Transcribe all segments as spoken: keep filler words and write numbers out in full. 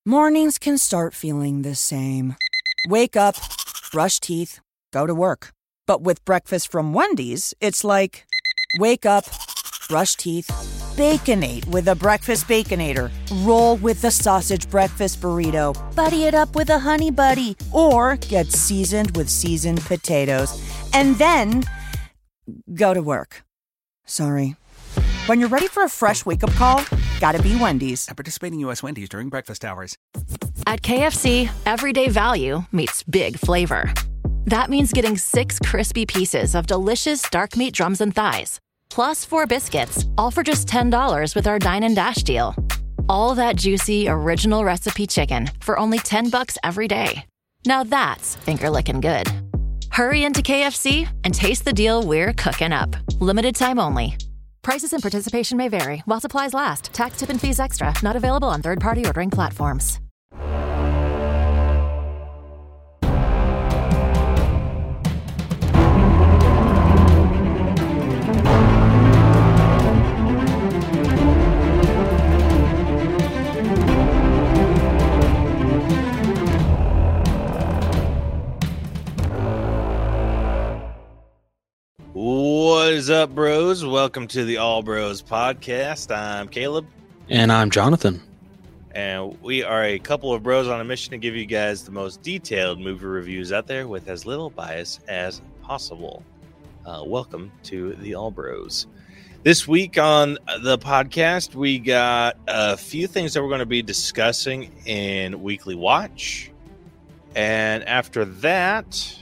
Mornings can start feeling the same. Wake up, brush teeth, go to work. But with breakfast from Wendy's, it's like, wake up, brush teeth, Baconate with a breakfast Baconator. Roll with the sausage breakfast burrito. Buddy it up with a honey buddy. Or get seasoned with seasoned potatoes. And then go to work. Sorry. When you're ready for a fresh wake-up call, gotta be Wendy's. At participating U S Wendy's during breakfast hours. At K F C, everyday value meets big flavor. That means getting six crispy pieces of delicious dark meat drums and thighs, plus four biscuits, all for just ten dollars with our Dine and Dash deal. All that juicy, original recipe chicken for only ten bucks every day. Now that's finger-licking good. Hurry into K F C and taste the deal we're cooking up. Limited time only. Prices and participation may vary while supplies last. Tax, tip, and fees extra. Not available on third-party ordering platforms. What is up, bros? Welcome to the All Bros podcast. I'm Caleb. And I'm Jonathan. And we are a couple of bros on a mission to give you guys the most detailed movie reviews out there with as little bias as possible. Uh, welcome to the All Bros. This week on the podcast, we got a few things that we're going to be discussing in Weekly Watch. And after that,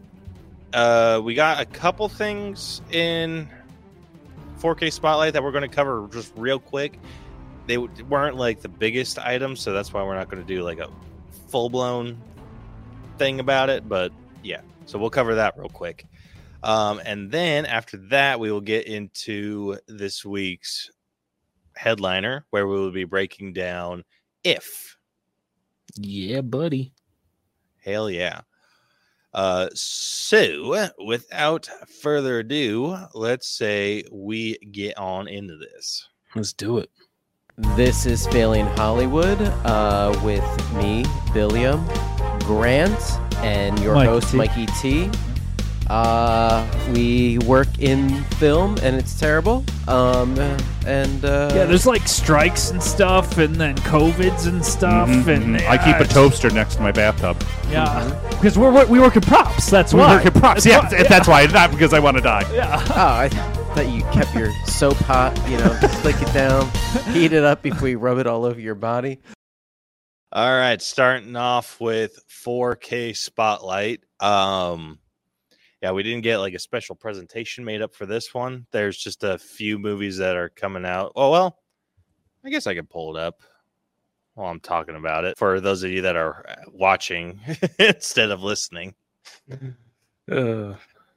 uh, we got a couple things in four K Spotlight that we're going to cover just real quick. They weren't like the biggest items, so that's why we're not going to do like a full-blown thing about it. But yeah, so we'll cover that real quick. Um, and then after that, we will get into this week's headliner, where we will be breaking down If. Yeah, buddy. Hell yeah. Uh, so without further ado, let's say we get on into this. Let's do it. This is Failing Hollywood uh, with me, Billiam, Grant, and your Mikey host, T. Mikey T. Uh, we work in film, and it's terrible. Um, and uh, Yeah, there's like strikes and stuff, and then COVIDs and stuff. Mhm, and mhm. yeah, I keep a it's- toaster next to my bathtub. Yeah, because we're we work in props. That's We why. work at props. That's Yeah, why- that's why. Not because I want to die. Yeah. oh, I thought you kept your soap hot. You know, click it down, heat it up before you rub it all over your body. All right, starting off with four K Spotlight. Um, yeah, we didn't get like a special presentation made up for this one. There's just a few movies that are coming out. Oh, well, I guess I could pull it up while I'm talking about it for those of you that are watching instead of listening. Uh,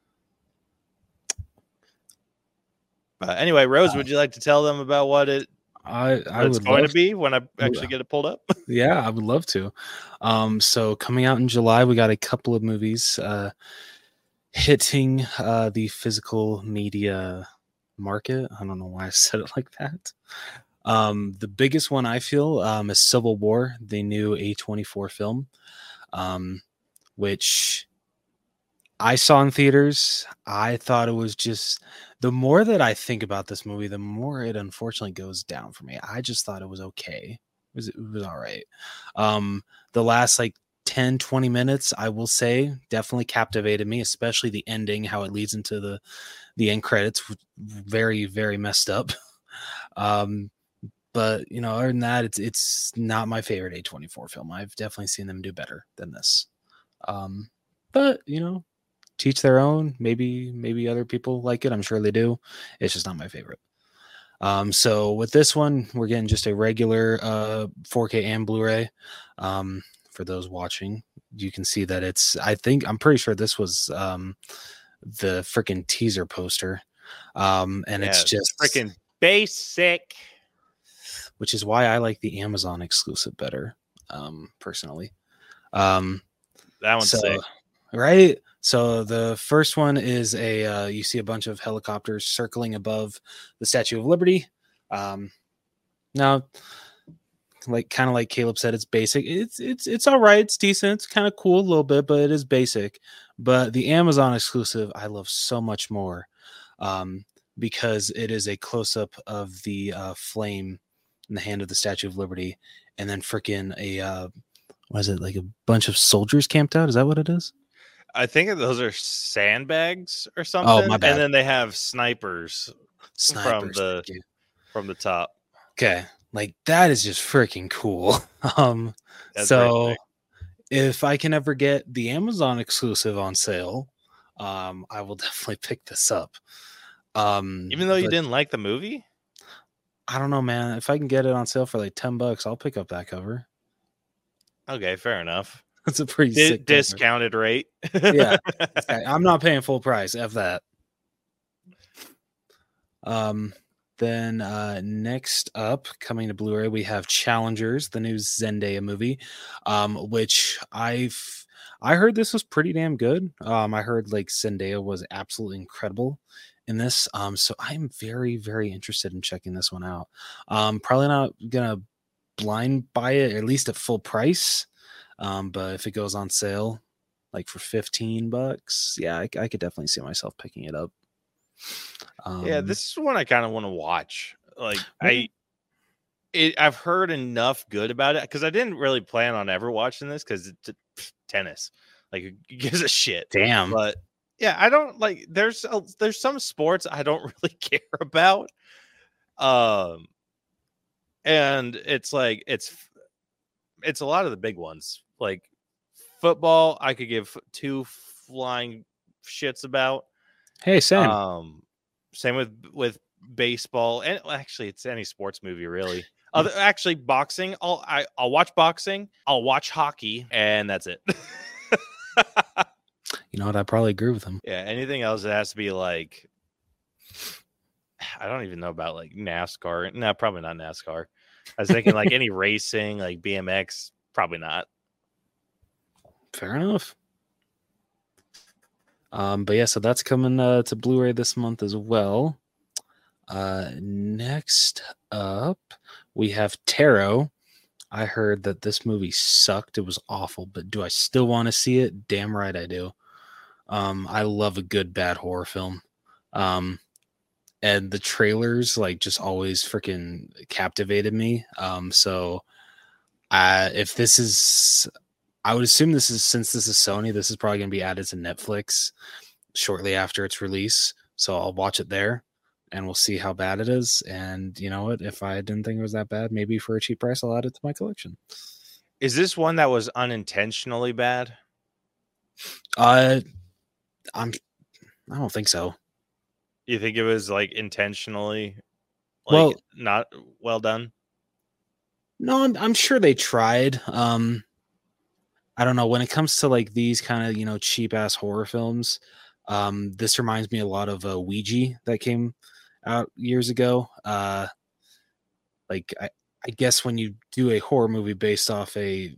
But anyway, Rose, would you like to tell them about what it I, I it's would going love to be when I actually get it pulled up? Yeah, I would love to. Um, so coming out in July, we got a couple of movies uh, hitting uh, the physical media market. I don't know why I said it like that. Um, the biggest one I feel um, is Civil War, the new A twenty-four film, um, which I saw in theaters. I thought it was just, the more that I think about this movie, the more it unfortunately goes down for me. I just thought it was okay. It was, it was all right. Um, the last like ten, twenty minutes, I will say, definitely captivated me, especially the ending, how it leads into the, the end credits. Very, very messed up. Um, but, you know, other than that, it's it's not my favorite A twenty-four film. I've definitely seen them do better than this. Um, but, you know, teach their own. Maybe maybe other people like it. I'm sure they do. It's just not my favorite. Um, so with this one, we're getting just a regular uh, four K and Blu-ray. Um, for those watching, you can see that it's, I think, I'm pretty sure this was um, the freaking teaser poster. Um, and Yeah, it's just freaking basic. which is why I like the Amazon exclusive better, um, personally. Um, That one's so, sick. right? So the first one is a uh, you see a bunch of helicopters circling above the Statue of Liberty. Um, now, like kind of like Caleb said, it's basic. It's it's it's all right. It's decent. It's kind of cool a little bit, but it is basic. But the Amazon exclusive, I love so much more, um, because it is a close up of the uh, flame in the hand of the Statue of Liberty, and then freaking a uh, what is it, like a bunch of soldiers camped out? Is that what it is? I think those are sandbags or something. Oh, my bad. And then they have snipers, Snipers, from the thank you. from the top. Okay, like that is just freaking cool. Um, That's so very if I can ever get the Amazon exclusive on sale, um, I will definitely pick this up. Um, Even though you but didn't like the movie? I don't know, man. If I can get it on sale for like ten bucks, I'll pick up that cover. Okay, fair enough. That's a pretty Di- sick cover. discounted rate. Yeah, okay, I'm not paying full price. F that. Um, then uh, next up, coming to Blu-ray, we have Challengers, the new Zendaya movie, um, which I've I heard this was pretty damn good. Um, I heard like Zendaya was absolutely incredible in this. Um, so I'm very very interested in checking this one out. Um, probably not gonna blind buy it, at least at full price. Um, but if it goes on sale, like for fifteen bucks, yeah, I, I could definitely see myself picking it up. Um, Yeah, this is one I kind of want to watch. Like Okay. I, it, I've heard enough good about it because I didn't really plan on ever watching this because it's pff, tennis. Like who gives a shit? damn. But yeah, I don't like. There's a, there's some sports I don't really care about. Um, and it's like it's it's a lot of the big ones like football. I could give two flying shits about. Hey, Sam. Um, same with with baseball, and well, actually, it's any sports movie really. Other actually, boxing. I'll I, I'll watch boxing. I'll watch hockey, and that's it. You know what? I probably agree with him. Yeah, anything else, it has to be like I don't even know about like NASCAR. No, probably not NASCAR. I was thinking like any racing, like B M X. Probably not. Fair enough. Um, but yeah, so that's coming uh, to Blu-ray this month as well. Uh, next up, we have Tarot. I heard that this movie sucked. It was awful, but do I still want to see it? Damn right I do. Um, I love a good bad horror film. Um, and the trailers like just always freaking captivated me. Um, so uh, if this is, I would assume this is, since this is Sony, this is probably going to be added to Netflix shortly after its release. So I'll watch it there and we'll see how bad it is. And you know what? If I didn't think it was that bad, maybe for a cheap price, I'll add it to my collection. Is this one that was unintentionally bad? Uh, I'm, I don't think so. You think it was like intentionally, like Well- not well done? No, I'm, I'm sure they tried. Um, I don't know, when it comes to like these kind of, you know, cheap ass horror films, um, this reminds me a lot of uh, Ouija that came out years ago. Uh, like I, I guess when you do a horror movie based off a,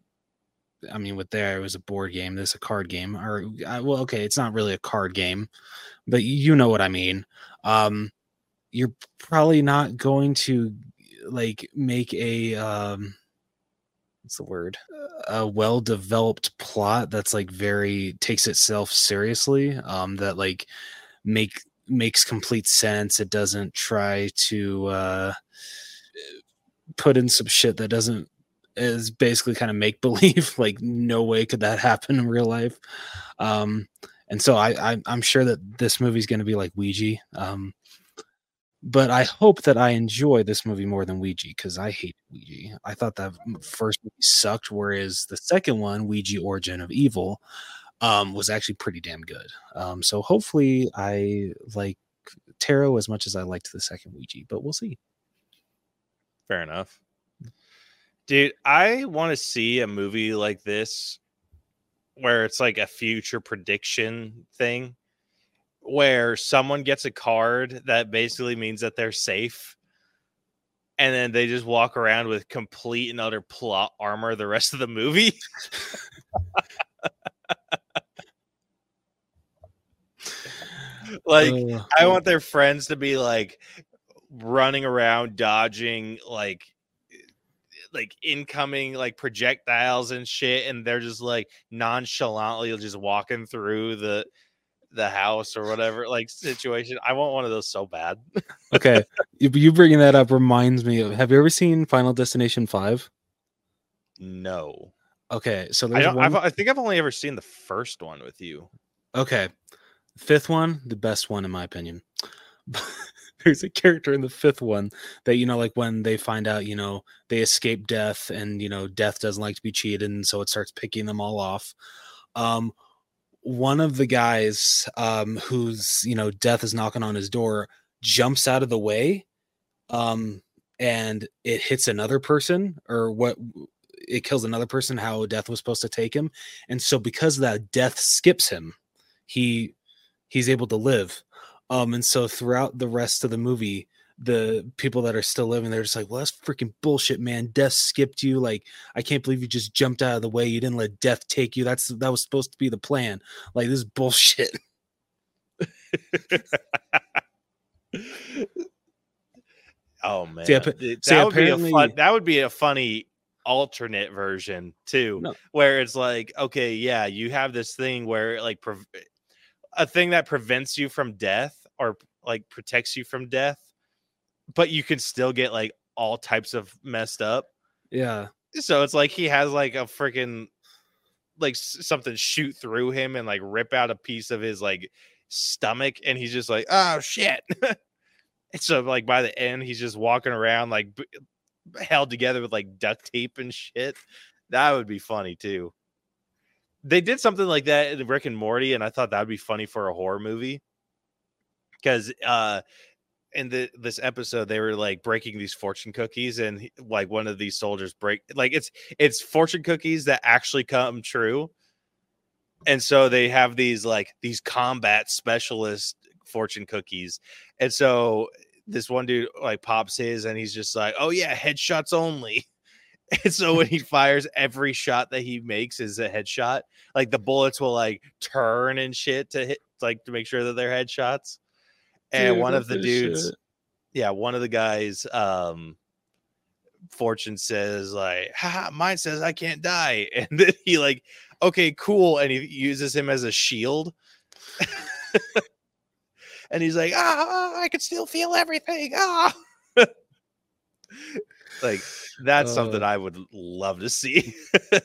I mean, with there it was a board game, this a card game, or uh, well, okay, it's not really a card game, but you know what I mean. Um, you're probably not going to like make a um, what's the word? A well-developed plot that's like very takes itself seriously. Um, that like make makes complete sense. It doesn't try to uh, put in some shit that doesn't is basically kind of make believe. Like no way could that happen in real life. Um, and so I, I I'm sure that this movie's going to be like Ouija. Um, but I hope that I enjoy this movie more than Ouija because I hate Ouija. I thought that first movie sucked, whereas the second one, Ouija Origin of Evil, um, was actually pretty damn good. Um, so hopefully I like Tarot as much as I liked the second Ouija, but we'll see. Fair enough. Dude, I want to see a movie like this where it's like a future prediction thing where someone gets a card that basically means that they're safe and then they just walk around with complete and utter plot armor the rest of the movie. Like Uh, I want their friends to be like running around dodging like like incoming like projectiles and shit, and they're just like nonchalantly just walking through the the house or whatever like situation. I want one of those so bad. Okay, you, you bringing that up reminds me of. Have you ever seen Final Destination five? No. Okay, so I there's don't. one. I've, I think I've only ever seen the first one with you. Okay, fifth one, the best one in my opinion. There's a character in the fifth one that, you know, like when they find out, you know, they escape death, and you know, death doesn't like to be cheated, and so it starts picking them all off. Um, one of the guys, um, who's, you know, death is knocking on his door, jumps out of the way, um, and it hits another person, or what? It kills another person. How death was supposed to take him, and so because of that, death skips him. He he's able to live. Um, and so throughout the rest of the movie, the people that are still living, they're just like, well, that's freaking bullshit, man. Death skipped you. Like, I can't believe you just jumped out of the way. You didn't let death take you. That's that was supposed to be the plan. Like, this is bullshit. Oh man, See, that see, would be a fun. That would be a funny alternate version too, no. where it's like, okay, yeah, you have this thing where like pre- a thing that prevents you from death or like protects you from death, but you can still get like all types of messed up. Yeah. So it's like he has like a freaking like something shoot through him and like rip out a piece of his like stomach, and he's just like, oh shit. And so like by the end, he's just walking around like b- held together with like duct tape and shit. That would be funny too. They did something like that in Rick and Morty, and I thought that would be funny for a horror movie. Because uh, in the this episode, they were like breaking these fortune cookies, and he, like one of these soldiers break like it's it's fortune cookies that actually come true, and so they have these like these combat specialist fortune cookies, and so this one dude like pops his, and he's just like, "Oh yeah, headshots only." And so when he fires, every shot that he makes is a headshot. Like the bullets will like turn and shit to hit, like to make sure that they're headshots. And Dude, one of the dudes, shit. yeah, one of the guys, um, fortune says like, haha, mine says I can't die. And then he like, okay, cool. And he uses him as a shield. And he's like, ah, I can still feel everything. Ah. Like that's uh, something I would love to see.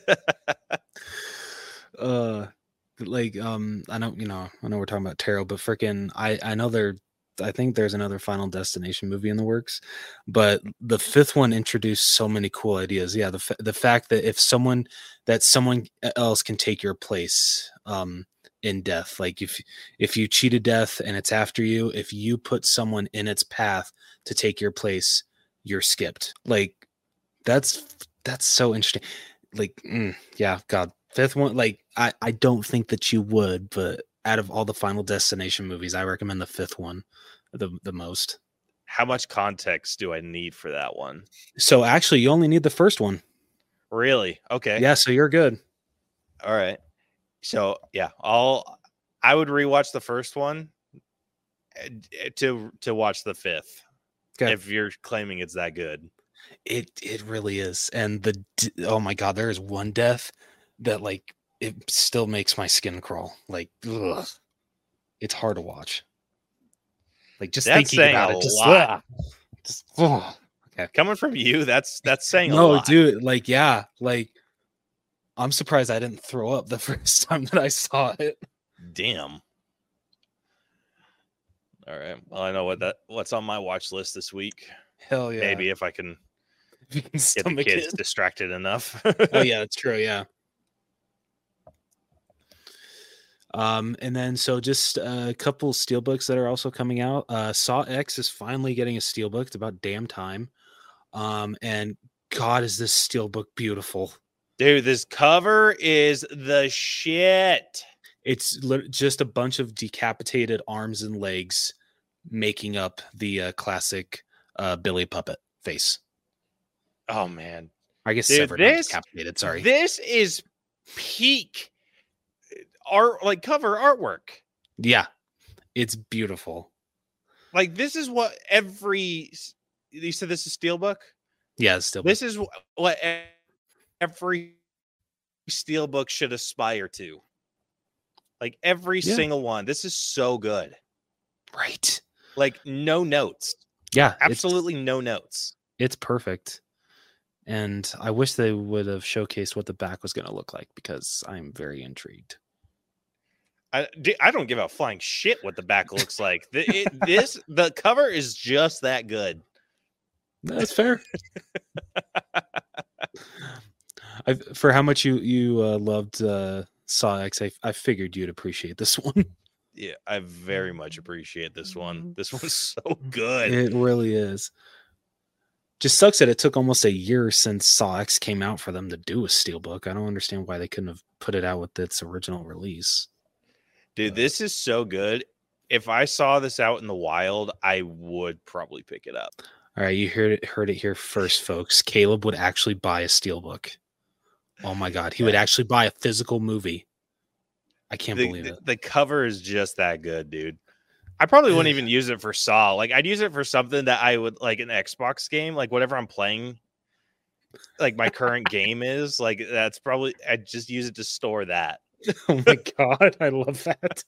uh like um I know, you know, I know we're talking about tarot, but freaking I I know there I think there's another Final Destination movie in the works, but the fifth one introduced so many cool ideas. Yeah, the the fact that if someone that someone else can take your place um in death, like if if you cheated death and it's after you, if you put someone in its path to take your place, you're skipped. Like that's that's so interesting. Like mm, yeah, God, fifth one. Like I I don't think that you would, but out of all the Final Destination movies, I recommend the fifth one the the most. How much context do I need for that one? So actually, you only need the first one. Really? Okay. Yeah. So you're good. All right. So yeah, I'll I would rewatch the first one to to watch the fifth. Okay. If you're claiming it's that good. It it really is. And the oh my God, there is one death that like it still makes my skin crawl. Like ugh. It's hard to watch. Like just that's thinking about it, just, ugh, just ugh. Okay. Coming from you, that's that's saying no, a lot. dude. Like yeah, like I'm surprised I didn't throw up the first time that I saw it. Damn. All right. Well, I know what that what's on my watch list this week. Hell yeah. Maybe if I can, if you can get the kids it. distracted enough. Oh yeah, that's true. Yeah. Um, and then so just a couple steelbooks that are also coming out. Uh, Saw X is finally getting a steelbook. It's about damn time. Um, and God, is this steelbook beautiful, dude? This cover is the shit. It's li- just a bunch of decapitated arms and legs making up the uh, classic uh, Billy puppet face. Oh man, I guess dude, severed, this, decapitated. Sorry, this is peak art, like cover artwork. Yeah, it's beautiful. Like this is what every. You said this is steelbook. Yeah, it's still. This is wh- what e- every steelbook should aspire to. Like every Yeah. single one. This is so good. Right. Like no notes. Yeah, it's- Absolutely no notes. It's perfect. And I wish they would have showcased what the back was going to look like because I'm very intrigued. I, d- I don't give a flying shit what the back looks like. The, it, this the cover is just that good. That's fair. I for how much you you uh, loved uh, Saw X, I, I figured you'd appreciate this one. Yeah, I very much appreciate this one. This one's so good. It really is. Just sucks that it took almost a year since Saw X came out for them to do a steelbook. I don't understand why they couldn't have put it out with its original release. Dude, this is so good. If I saw this out in the wild, I would probably pick it up. All right, you heard it heard it here first, folks. Caleb would actually buy a steelbook. Oh my god, he would actually buy a physical movie. I can't the, believe the, it. The cover is just that good, dude. I probably wouldn't even use it for Saw. Like I'd use it for something that I would like an Xbox game, like whatever I'm playing. Like my current game is like that's probably I'd just use it to store that. Oh my god, I love that.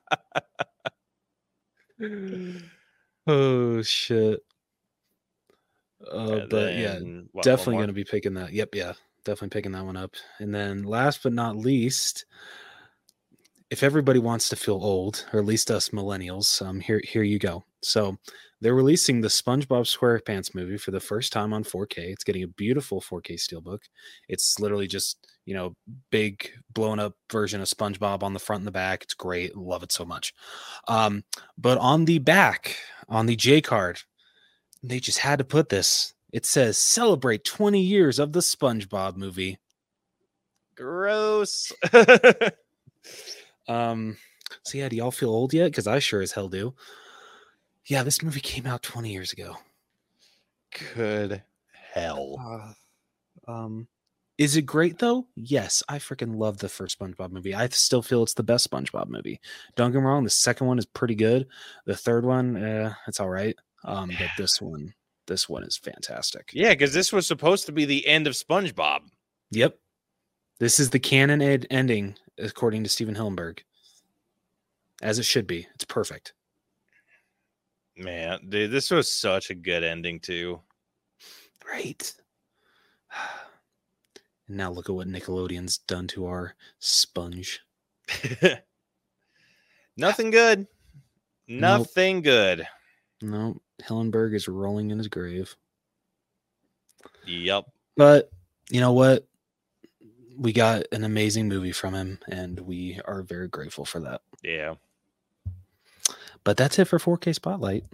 Oh shit. Uh, And but yeah, then, what, one definitely more? going to be picking that. Yep, yeah, definitely picking that one up. And then last but not least, if everybody wants to feel old, or at least us millennials, um, here here you go. So they're releasing the SpongeBob SquarePants movie for the first time on four K. It's getting a beautiful four K steelbook. It's literally just, you know, big blown up version of SpongeBob on the front and the back. It's great. Love it so much. Um, but on the back, on the J card, they just had to put this. It says celebrate twenty years of the SpongeBob movie. Gross. Um, so yeah, do y'all feel old yet? Because I sure as hell do. Yeah, this movie came out twenty years ago. Good hell. Uh, um, is it great though? Yes, I freaking love the first SpongeBob movie. I still feel it's the best SpongeBob movie. Don't get me wrong, the second one is pretty good. The third one, uh, it's all right. Um, but this one, this one is fantastic. Yeah, because this was supposed to be the end of SpongeBob. Yep. This is the canon ed- ending, according to Steven Hillenberg. As it should be. It's perfect. Man, dude, this was such a good ending too. Right. And now look at what Nickelodeon's done to our sponge. Nothing good. Nothing good. No, Hillenberg is rolling in his grave. Yep. But you know what? We got an amazing movie from him, and we are very grateful for that. Yeah. But that's it for four K Spotlight.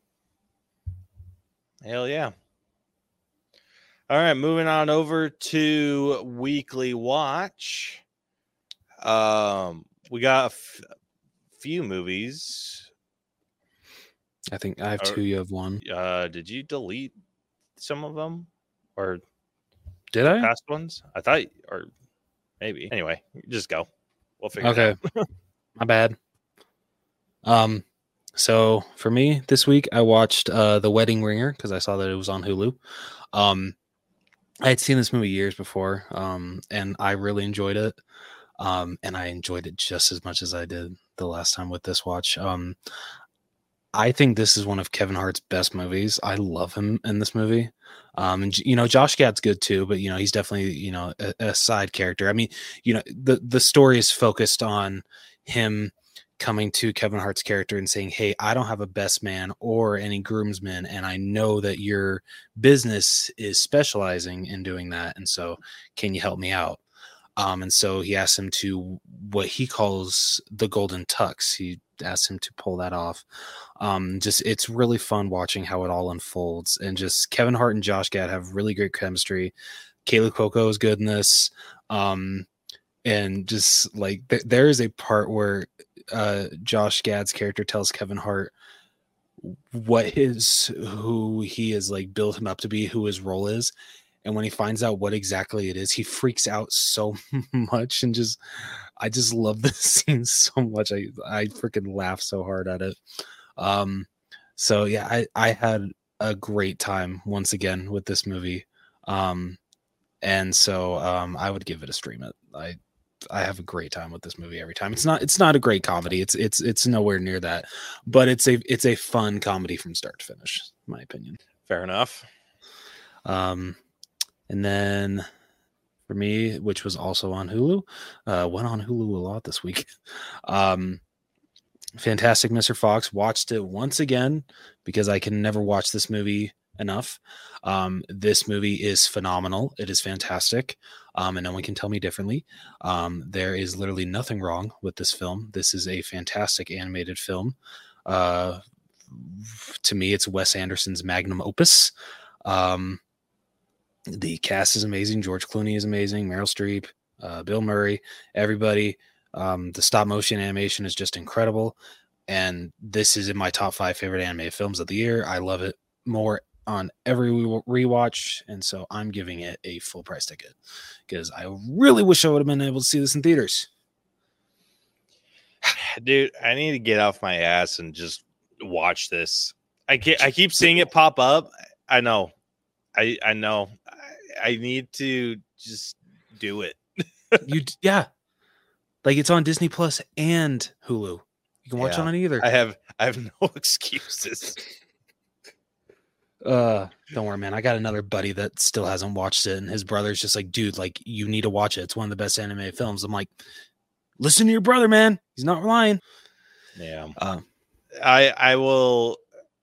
Hell yeah. All right, moving on over to Weekly Watch. Um, we got a f- few movies. I think I have Are- two. You have one. Uh, did you delete some of them or Did I? past ones? I thought, or maybe. Anyway, just go. We'll figure Okay. it out. My bad. Um, so for me this week, I watched uh The Wedding Ringer because I saw that it was on Hulu. Um, I had seen this movie years before, um, and I really enjoyed it. Um, and I enjoyed it just as much as I did the last time with this watch. Um, I think this is one of Kevin Hart's best movies. I love him in this movie. Um, and you know, Josh Gad's good too, but you know, he's definitely, you know, a, a side character. I mean, you know, the, the story is focused on him coming to Kevin Hart's character and saying, hey, I don't have a best man or any groomsmen, and I know that your business is specializing in doing that. And so can you help me out? Um, and so he asks him to what he calls the golden tux. He asks him to pull that off. Um, just it's really fun watching how it all unfolds. And just Kevin Hart and Josh Gad have really great chemistry. Kayla Cuoco is good in this. Um, and just like th- there is a part where uh, Josh Gad's character tells Kevin Hart what his who he is like built him up to be, who his role is. And when he finds out what exactly it is, he freaks out so much. And just, I just love this scene so much. I, I freaking laugh so hard at it. Um, so yeah, I, I had a great time once again with this movie. Um, and so um, I would give it a stream it. I I have a great time with this movie every time. It's not it's not a great comedy. It's it's it's nowhere near that, but it's a it's a fun comedy from start to finish, in my opinion. Fair enough. Um, and then for me, which was also on Hulu, uh, went on Hulu a lot this week. Um, Fantastic Mister Fox. Watched it once again because I can never watch this movie enough. Um, this movie is phenomenal. It is fantastic. Um, and no one can tell me differently. Um, there is literally nothing wrong with this film. This is a fantastic animated film. Uh, to me, it's Wes Anderson's magnum opus. Um, the cast is amazing. George Clooney is amazing. Meryl Streep, uh, Bill Murray, everybody. Um, the stop motion animation is just incredible. And this is in my top five favorite animated films of the year. I love it more on every rewatch. And so I'm giving it a full price ticket because I really wish I would have been able to see this in theaters. Dude, I need to get off my ass and just watch this. I keep, I keep seeing it pop up. I know. I, I know. I, I need to just do it. you Yeah. Like it's on Disney Plus and Hulu. You can watch Yeah. it on either. I have I have no excuses. Uh, don't worry, man. I got another buddy that still hasn't watched it, and his brother's just like, dude, like you need to watch it. It's one of the best animated films. I'm like, listen to your brother, man. He's not lying. Yeah. Uh, I I will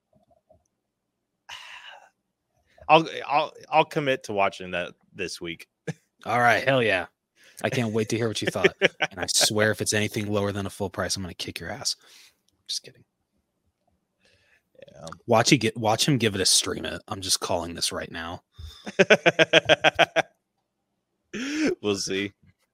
I'll I'll I'll commit to watching that this week. all right, hell yeah. I can't wait to hear what you thought. And I swear if it's anything lower than a full price, I'm gonna kick your ass. Just kidding. Yeah. Watch he get watch him give it a stream it. I'm just calling this right now. We'll see.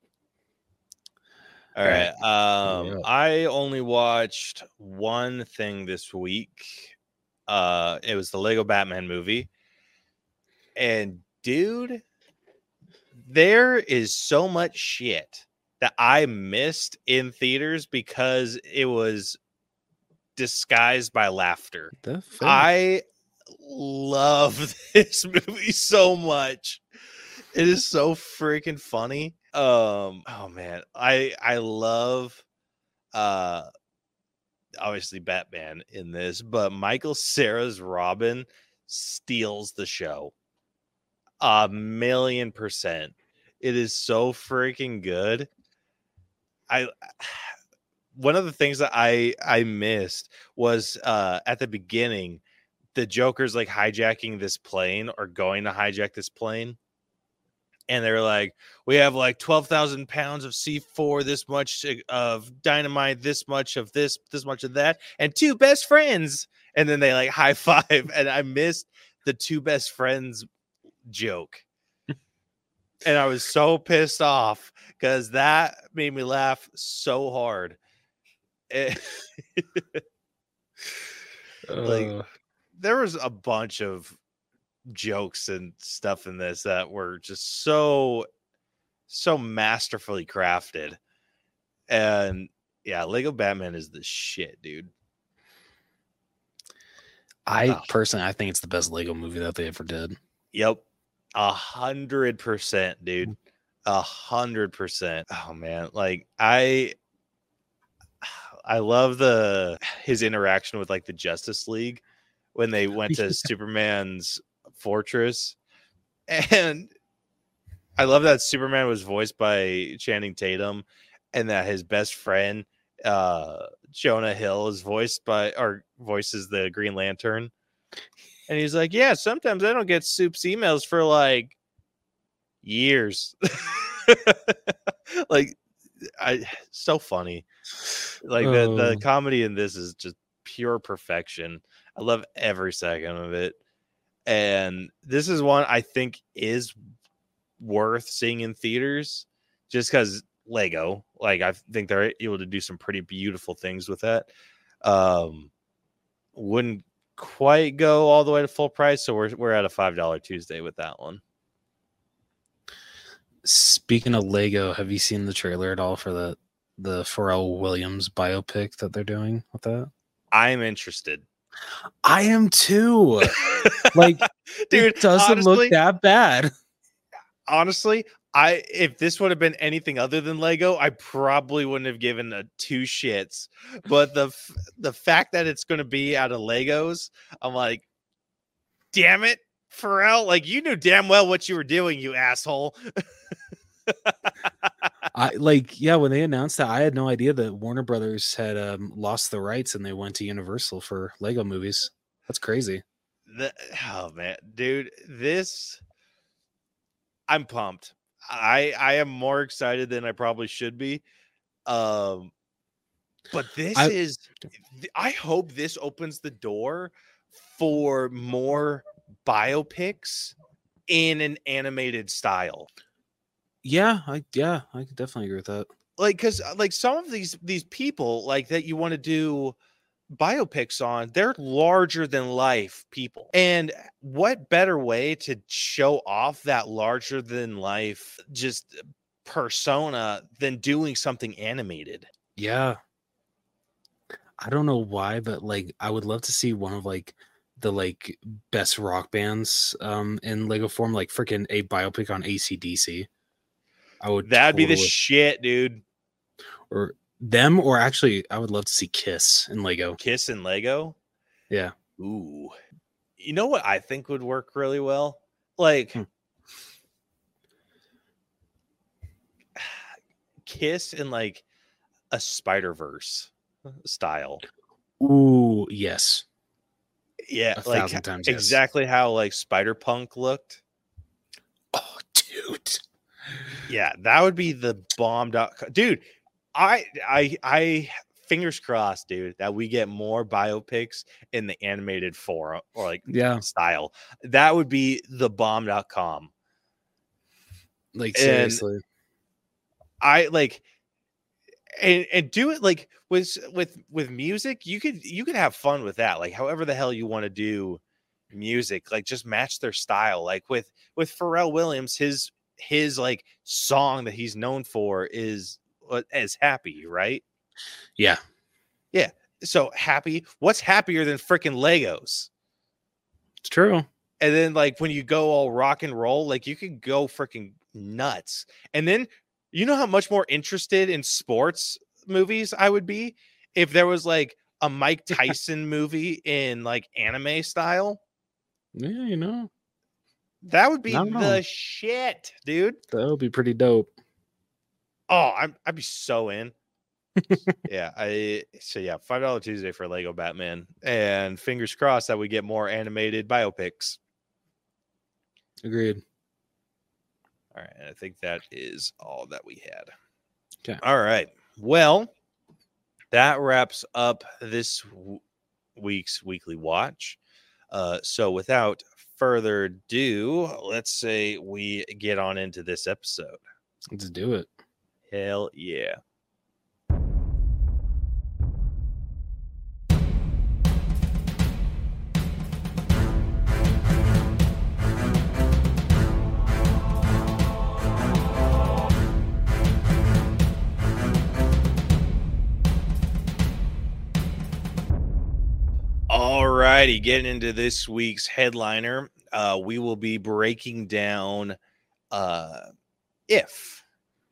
All right. Um, Yeah. I only watched one thing this week. Uh, it was the Lego Batman movie. And dude, there is so much shit that I missed in theaters because it was disguised by laughter. The I love this movie so much. It is so freaking funny. Um, oh man, I I love uh obviously Batman in this, but Michael Cera's Robin steals the show. A million percent. It is so freaking good. I one of the things that I I missed was uh at the beginning, the Joker's like hijacking this plane or going to hijack this plane. And they're like, we have like twelve thousand pounds of C four, this much of dynamite, this much of this, this much of that, and two best friends. And then they like high five. And I missed the two best friends joke. And I was so pissed off because that made me laugh so hard. It, like, Uh, there was a bunch of jokes and stuff in this that were just so so masterfully crafted. And yeah, Lego Batman is the shit, dude. I Oh. personally I think it's the best Lego movie that they ever did. Yep, a hundred percent, dude. A hundred percent. Oh man, like I I love the his interaction with like the Justice League when they went to Superman's fortress. And I love that Superman was voiced by Channing Tatum and that his best friend uh Jonah Hill is voiced by or voices the Green Lantern. And he's like, yeah, sometimes I don't get Soup's emails for like years. Like I so funny. Like the, the Oh. comedy in this is just pure perfection. I love every second of it. And this is one I think is worth seeing in theaters just because Lego. Like I think they're able to do some pretty beautiful things with that. Um, wouldn't quite go all the way to full price, so we're we're at a five dollar Tuesday with that one. Speaking of Lego, have you seen the trailer at all for the the Pharrell Williams biopic that they're doing with that? I'm interested. I am too. Like, Dude, it doesn't honestly, look that bad. honestly, I if this would have been anything other than Lego, I probably wouldn't have given a two shits. But the f- the fact that it's going to be out of Legos, I'm like, damn it, Pharrell! Like you knew damn well what you were doing, you asshole. I like, yeah, when they announced that, I had no idea that Warner Brothers had um, lost the rights and they went to Universal for Lego movies. That's crazy. The, oh man, dude, this I'm pumped. I I am more excited than I probably should be. Um, but this I- is. I hope this opens the door for more biopics in an animated style. Yeah, I yeah, I could definitely agree with that. Like, because like some of these these people like that you want to do biopics on, they're larger than life people. And what better way to show off that larger than life just persona than doing something animated? Yeah. I don't know why, but like I would love to see one of like the like best rock bands um in Lego form, like freaking a biopic on A C D C. I would That'd be the totally- shit, dude. or them, or actually I would love to see Kiss in Lego. Kiss and Lego. Yeah. Ooh. You know what I think would work really well? Like Hmm. Kiss in like a Spider-Verse style. Ooh, yes. Yeah, A like thousand times yes. exactly how like Spider-Punk looked. Oh, dude. Yeah, that would be the bomb. Dot co- dude, I I I fingers crossed, dude, that we get more biopics in the animated form or like Yeah. style. That would be the bomb dot com. Like And- seriously. I like and and do it like with with with music. You could you could have fun with that, like however the hell you want to do music, like just match their style. Like with with Pharrell Williams, his his like song that he's known for is uh, as Happy, right? Yeah. So Happy, what's happier than freaking Legos? It's true. And then like when you go all rock and roll, like you could go freaking nuts. And then you know how much more interested in sports movies I would be if there was like a Mike Tyson movie in like anime style. Yeah, you know. That would be I don't the know. shit, dude. That would be pretty dope. Oh, I'm I'd be so in. yeah, I so yeah, five dollar Tuesday for Lego Batman, and fingers crossed that we get more animated biopics. Agreed. All right, and I think that is all that we had. Okay. All right. Well, that wraps up this w- week's weekly watch. Uh, so without further ado, let's say we get on into this episode. Let's do it. Hell yeah. All righty, getting into this week's headliner, uh, we will be breaking down uh, if.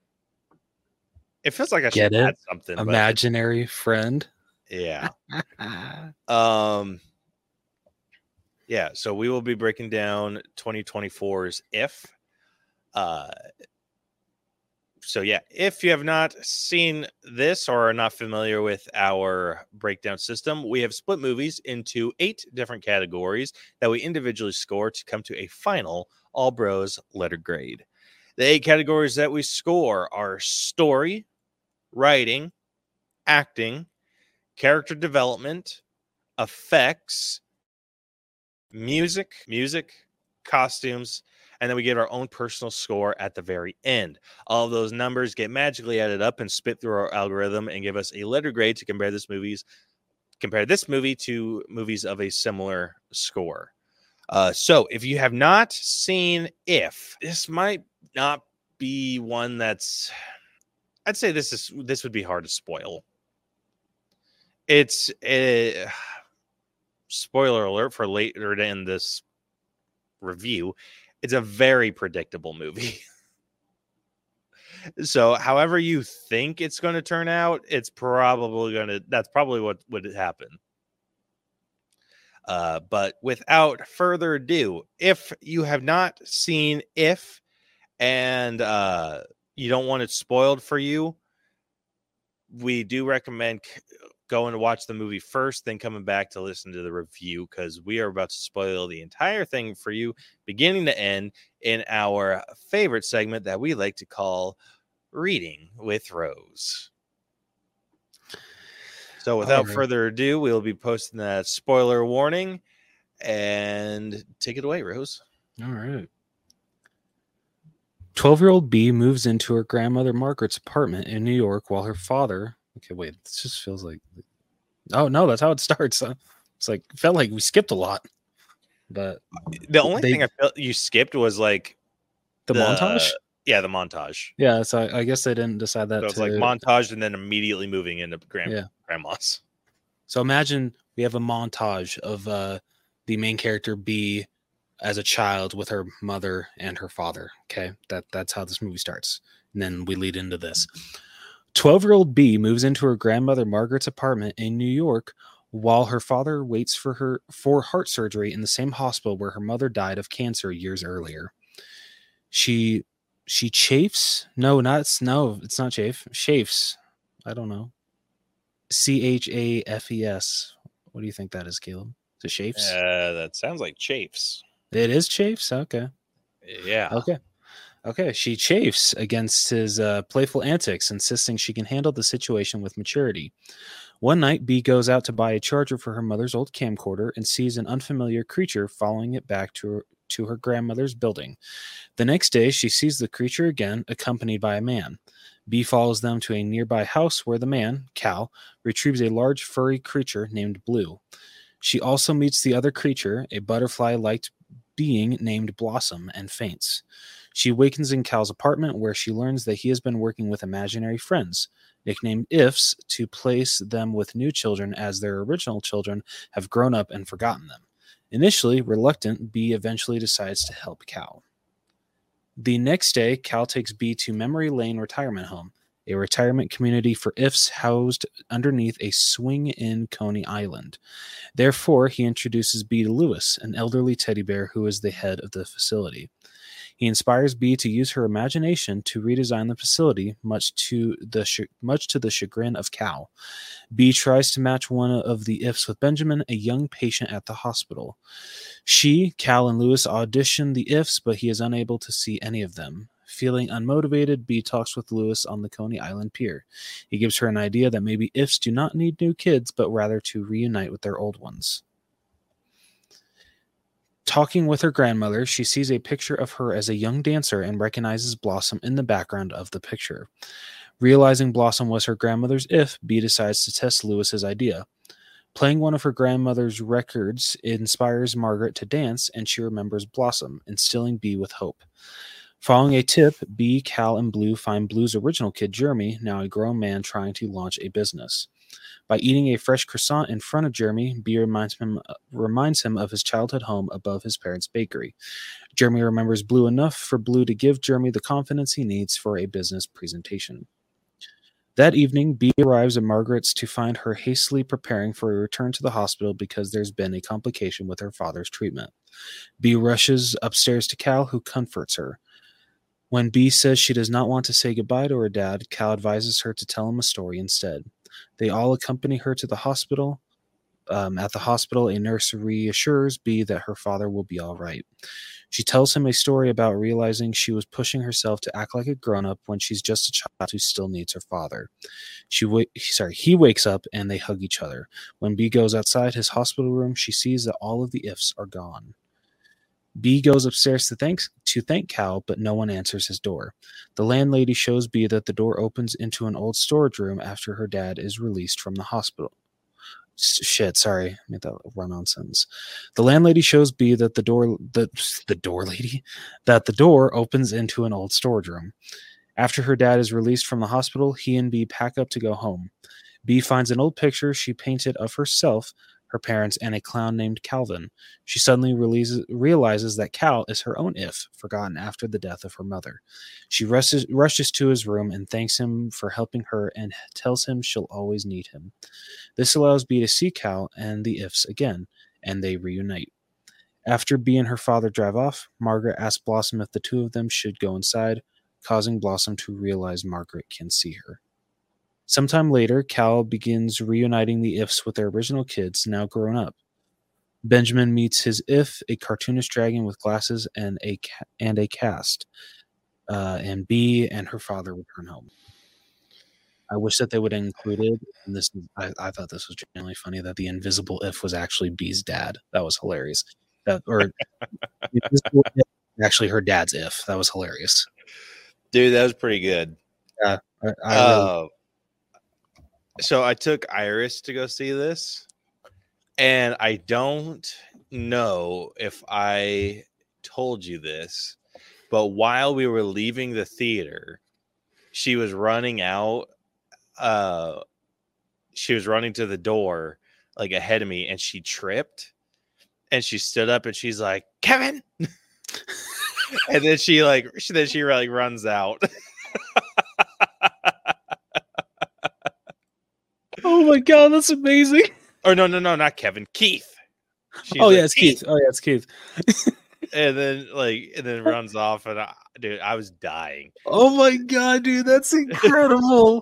It feels like I Get should it? add something. but Imaginary friend. yeah. Um. Yeah, so we will be breaking down twenty twenty-four's If. Uh, so yeah, if you have not seen this or are not familiar with our breakdown system, we have split movies into eight different categories that we individually score to come to a final All Bros letter grade. The eight categories that we score are story, writing, acting, character development, effects, music, music, costumes, and then we get our own personal score at the very end. All of those numbers get magically added up and spit through our algorithm and give us a letter grade to compare this movies compare this movie to movies of a similar score. Uh, so if you have not seen If, this might not be one that's I'd say this is this would be hard to spoil. It's uh, spoiler alert for later in this review, it's a very predictable movie. So however you think it's going to turn out, it's probably going to, that's probably what would happen. Uh, but without further ado, if you have not seen If and uh, you don't want it spoiled for you, we do recommend going to watch the movie first, then coming back to listen to the review, because we are about to spoil the entire thing for you, beginning to end, in our favorite segment that we like to call Reading with Rose. So without right. further ado, we'll be posting that spoiler warning, and take it away, Rose. All right. twelve-year-old B moves into her grandmother Margaret's apartment in New York while her father... Okay, wait, this just feels like... Oh, no, that's how it starts. Huh? It's like, felt like we skipped a lot. But the only they, thing I felt you skipped was like... The, the montage? Yeah, the montage. Yeah, so I, I guess they didn't decide that. So it's to, like montage and then immediately moving into grand, yeah. grandma's. So imagine we have a montage of uh, the main character B as a child with her mother and her father. Okay, that that's how this movie starts. And then we lead into this. twelve-year-old B moves into her grandmother Margaret's apartment in New York while her father waits for her for heart surgery in the same hospital where her mother died of cancer years earlier. She she chafes? No, not no, it's not chafe. Chafes. I don't know. C H A F E S. What do you think that is, Caleb? Is it chafes? Uh, that sounds like chafes. It is chafes? Okay. Yeah. Okay. Okay. She chafes against his uh, playful antics, insisting she can handle the situation with maturity. One night, B goes out to buy a charger for her mother's old camcorder and sees an unfamiliar creature following it back to her, to her grandmother's building. The next day, she sees the creature again, accompanied by a man. B follows them to a nearby house where the man, Cal, retrieves a large furry creature named Blue. She also meets the other creature, a butterfly-like being named Blossom, and faints. She awakens in Cal's apartment where she learns that he has been working with imaginary friends, nicknamed Ifs, to place them with new children as their original children have grown up and forgotten them. Initially reluctant, B eventually decides to help Cal. The next day, Cal takes B to Memory Lane Retirement Home, a retirement community for Ifs housed underneath a swing in Coney Island. Therefore, he introduces B to Lewis, an elderly teddy bear who is the head of the facility. He inspires B to use her imagination to redesign the facility, much to the ch- much to the chagrin of Cal. B tries to match one of the Ifs with Benjamin, a young patient at the hospital. She, Cal, and Lewis audition the Ifs, but he is unable to see any of them. Feeling unmotivated, B talks with Lewis on the Coney Island pier. He gives her an idea that maybe Ifs do not need new kids, but rather to reunite with their old ones. Talking with her grandmother, she sees a picture of her as a young dancer and recognizes Blossom in the background of the picture. Realizing Blossom was her grandmother's If, B decides to test Lewis's idea. Playing one of her grandmother's records inspires Margaret to dance, and she remembers Blossom, instilling B with hope. Following a tip, B, Cal, and Blue find Blue's original kid, Jeremy, now a grown man trying to launch a business. By eating a fresh croissant in front of Jeremy, B reminds him reminds him of his childhood home above his parents' bakery. Jeremy remembers Blue enough for Blue to give Jeremy the confidence he needs for a business presentation. That evening, B arrives at Margaret's to find her hastily preparing for a return to the hospital because there's been a complication with her father's treatment. B rushes upstairs to Cal, who comforts her. When B says she does not want to say goodbye to her dad, Cal advises her to tell him a story instead. They all accompany her to the hospital. Um, at the hospital, a nurse reassures B that her father will be all right. She tells him a story about realizing she was pushing herself to act like a grown-up when she's just a child who still needs her father. She wa- sorry, he wakes up and they hug each other. When B goes outside his hospital room, she sees that all of the Ifs are gone. B goes upstairs to thank, to thank Cal, but no one answers his door. The landlady shows B that the door opens into an old storage room after her dad is released from the hospital. Shit, sorry, I made that run-on sentence. The landlady shows B that the door, the the door lady, that the door opens into an old storage room. After her dad is released from the hospital, he and B pack up to go home. B finds an old picture she painted of herself her parents, and a clown named Calvin. She suddenly releases, realizes that Cal is her own If, forgotten after the death of her mother. She rushes, rushes to his room and thanks him for helping her and tells him she'll always need him. This allows Bee to see Cal and the Ifs again, and they reunite. After Bee and her father drive off, Margaret asks Blossom if the two of them should go inside, causing Blossom to realize Margaret can see her. Sometime later, Cal begins reuniting the Ifs with their original kids, now grown up. Benjamin meets his If, a cartoonish dragon with glasses and a ca- and a cast. Uh, and Bee and her father return home. I wish that they would have included, and this I, I thought this was genuinely funny, that the invisible If was actually Bee's dad. That was hilarious. That, or the invisible If was actually her dad's If. That was hilarious. Dude, that was pretty good. Yeah. I, I Uh, really, so I took Iris to go see this, and I don't know if I told you this, but while we were leaving the theater, she was running out. Uh, she was running to the door, like ahead of me, and she tripped, and she stood up, and she's like, "Kevin," and then she like, she, then she like runs out. oh my god, that's amazing. Or no, no, no, not Kevin, Keith. She's Oh like, yeah, it's Keith. Oh yeah, it's Keith. And then like, and then runs off, and I, dude, I was dying. Oh my god, dude, that's incredible.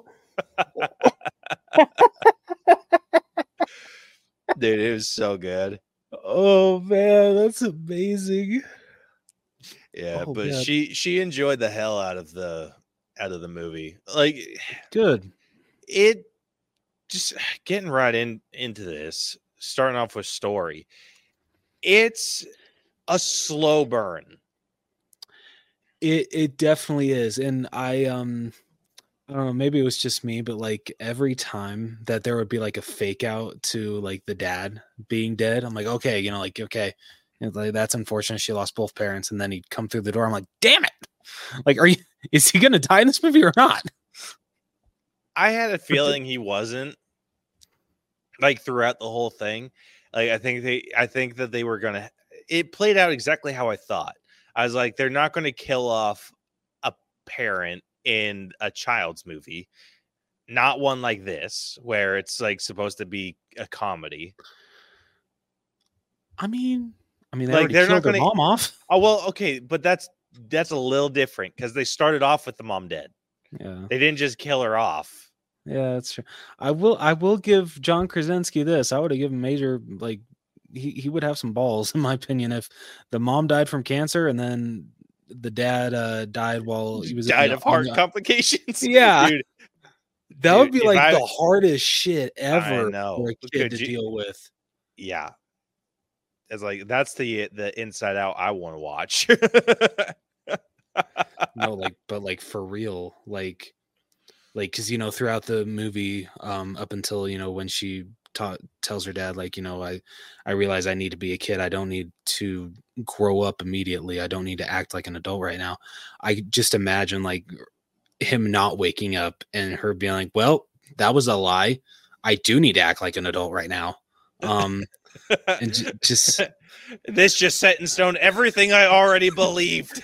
Dude, it was so good. Oh man, that's amazing. Yeah, Oh, but man. she she enjoyed the hell out of the out of the movie. Like Good. it just getting right in into this, starting off with story. It's a slow burn. It it definitely is. And I um I don't know, maybe it was just me, but like every time that there would be like a fake out to like the dad being dead, I'm like, okay, you know, like okay, you know, like, that's unfortunate. She lost both parents, and then he'd come through the door. I'm like, damn it! Like, are you? Is he gonna die in this movie or not? I had a feeling he wasn't, like throughout the whole thing. Like I think they I think that they were gonna, it played out exactly how I thought. I was like, they're not gonna kill off a parent in a child's movie. Not one like this, where it's like supposed to be a comedy. I mean, I mean, they Like, already they're killed not their gonna- mom off. Oh well, okay, but that's that's a little different because they started off with the mom dead. Yeah. They didn't just kill her off. Yeah, that's true. I will I will give John Krasinski this. I would have given major, like he, he would have some balls, in my opinion, if the mom died from cancer and then the dad uh died while he was Died you know, of heart on the- complications. Yeah. Dude, that dude, would be if like I- the hardest shit ever know. for a kid Could to you- deal with. yeah. It's like that's the the Inside Out I want to watch. No, like but like for real, like like because you know throughout the movie, um, up until you know when she ta- tells her dad, like you know, I I realize I need to be a kid. I don't need to grow up immediately. I don't need to act like an adult right now. I just imagine like him not waking up and her being like, "Well, that was a lie. I do need to act like an adult right now." Um, and j- just This just set in stone everything I already believed.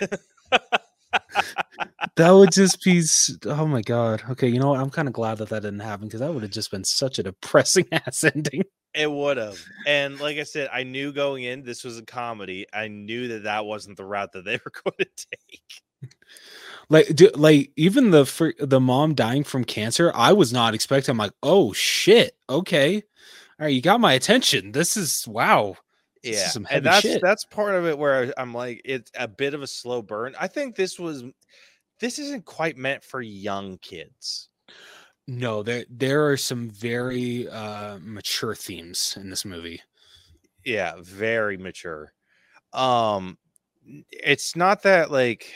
that would just be s- oh my god. Okay, you know what? I'm kind of glad that that didn't happen because that would have just been such a depressing ass ending. It would have. And like I said, I knew going in this was a comedy. I knew that that wasn't the route that they were going to take. Like, do, like even the fr- the mom dying from cancer, I was not expecting. I'm like, oh shit, okay, all right, you got my attention. This is wow. This is Yeah, some heavy and that's shit. that's part of it where I- I'm like, it's a bit of a slow burn. I think this was this isn't quite meant for young kids. No, there there are some very uh mature themes in this movie. Yeah, very mature. Um, it's not that like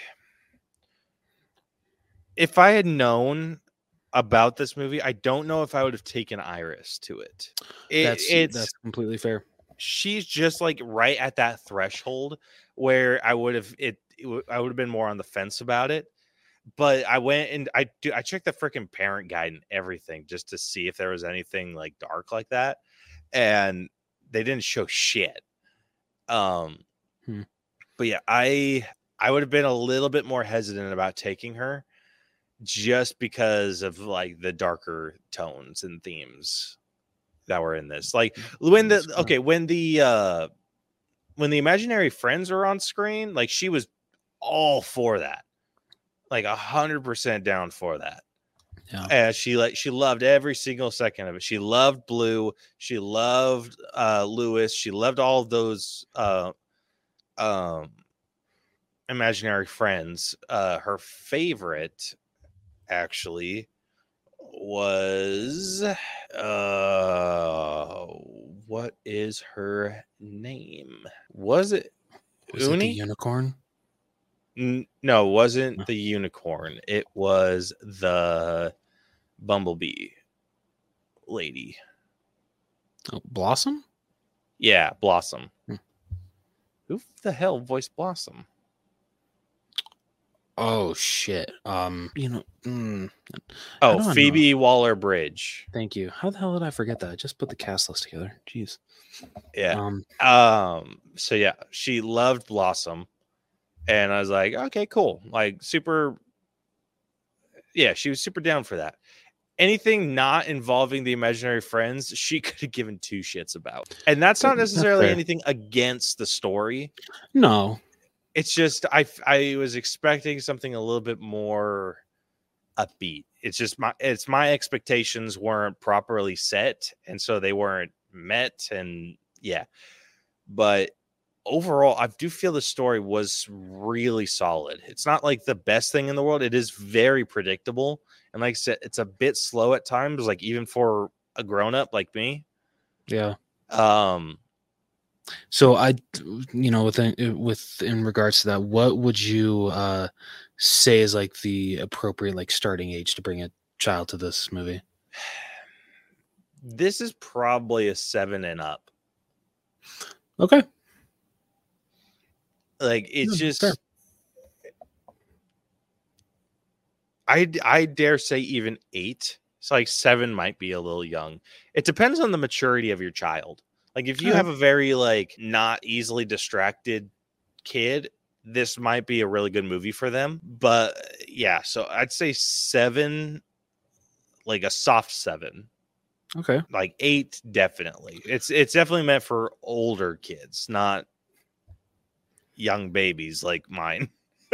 if I had known about this movie, I don't know if I would have taken Iris to it. It That's it's that's completely fair. she's just like right at that threshold where I would have it, it w- I would have been more on the fence about it. But I went and I do I checked the freaking parent guide and everything just to see if there was anything like dark like that. And they didn't show shit. Um, Hmm. but yeah, I I would have been a little bit more hesitant about taking her, just because of like the darker tones and themes that were in this. Like when the okay, when the uh when the imaginary friends were on screen, like she was all for that. Like a hundred percent down for that. Yeah. And she like she loved every single second of it. She loved Blue. She loved uh Lewis. She loved all of those uh um imaginary friends. Uh her favorite actually was uh what is her name? Was it Was it the Uni? unicorn? N- no, it wasn't No. the unicorn. It was the bumblebee lady. Oh, Blossom? Yeah, Blossom. Hmm. Who the hell voiced Blossom? Oh shit. Um, you know, mm, Oh, do I know? Phoebe Waller-Bridge. thank you. How the hell did I forget that? I just put the cast list together. Jeez. Yeah. Um, Um. So yeah, she loved Blossom, and I was like, okay, cool. Like super. Yeah, she was super down for that. Anything not involving the imaginary friends, she could have given two shits about. And that's not That's necessarily fair. anything against the story. no. It's just I I was expecting something a little bit more upbeat. It's just my it's my expectations weren't properly set, and so they weren't met. And yeah, but overall, I do feel the story was really solid. It's not like the best thing in the world. It is very predictable, and like I said, it's a bit slow at times. Like even for a grown up like me. Yeah. Um. So I, you know, with with in regards to that, what would you uh say is like the appropriate like starting age to bring a child to this movie? This is probably a seven and up. Okay. Like it's Yeah, just fair. I I dare say even eight. It's like seven might be a little young. It depends on the maturity of your child. Like if you Okay. have a very like not easily distracted kid, this might be a really good movie for them. But yeah, so I'd say seven, like a soft seven. Okay. Like eight, definitely. It's it's definitely meant for older kids, not young babies like mine.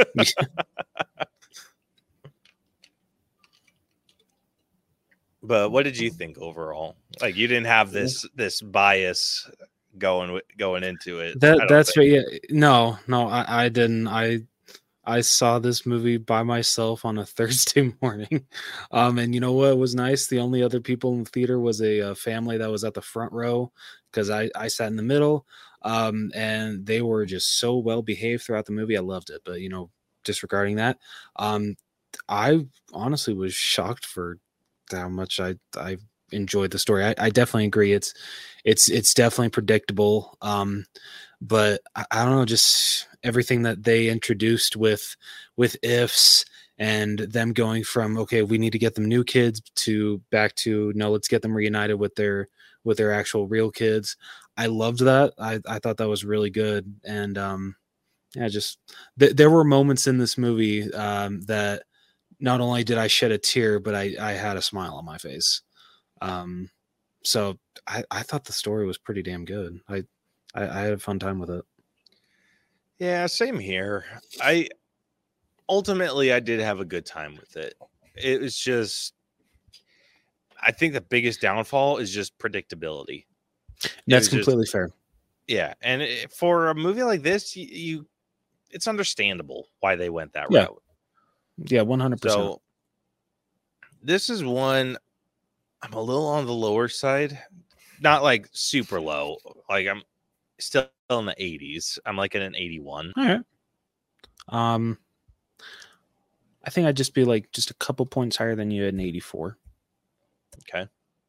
But what did you think overall? Like you didn't have this this bias going wi- going into it. I That don't that's think. right. Yeah. No, no, I, I didn't. I I saw this movie by myself on a Thursday morning. Um, and you know what was nice? The only other people in the theater was a, uh family that was at the front row because I, I sat in the middle. Um, and they were just so well behaved throughout the movie. I loved it. But you know, disregarding that, um, I honestly was shocked for how much I I enjoyed the story. I, I definitely agree. It's it's it's definitely predictable. Um, but I, I don't know, just everything that they introduced with with ifs and them going from okay, we need to get them new kids to back to no, let's get them reunited with their with their actual real kids. I loved that. I, I thought that was really good. And um yeah, just th- there were moments in this movie um that not only did I shed a tear, but I, I had a smile on my face. Um so I, I thought the story was pretty damn good. I, I I had a fun time with it. Yeah, same here. I ultimately I did have a good time with it. It was just I think the biggest downfall is just predictability. That's was just- completely fair. Yeah, and it, for a movie like this, you, you it's understandable why they went that Yeah. route. Yeah, one hundred percent. So this is one I'm a little on the lower side, not like super low. Like I'm still in the eighties. I'm like at an eighty-one. All right. Um, I think I'd just be like just a couple points higher than you at an eighty-four. Okay.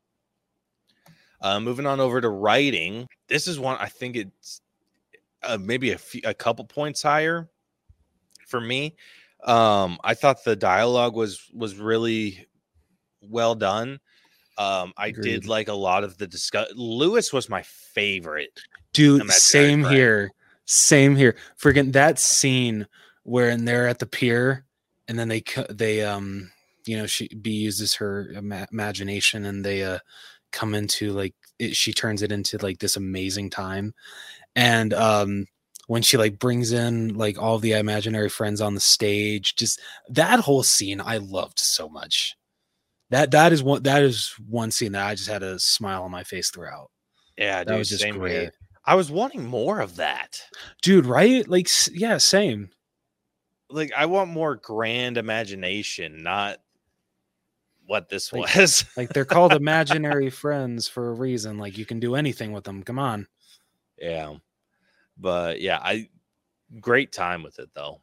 Uh, moving on over to writing. This is one I think it's uh, maybe a, few, a couple points higher for me. Um, I thought the dialogue was was really well done. Um, I Agreed. did like a lot of the discuss. Lewis was my favorite. Dude, Imaginary same friend. here. Same here. Freaking that scene where they're at the pier and then they co- they um you know she B uses her ima- imagination and they uh come into like it, she turns it into like this amazing time. And um when she like brings in like all the imaginary friends on the stage, just that whole scene I loved so much. That that is one that is one scene that I just had a smile on my face throughout. Yeah, That dude, was just same great. here. I was wanting more of that. Dude, right? Like s- yeah, same. Like I want more grand imagination, not what this Like- was. Like they're called imaginary friends for a reason. Like you can do anything with them. Come on. Yeah. But yeah, I great time with it though.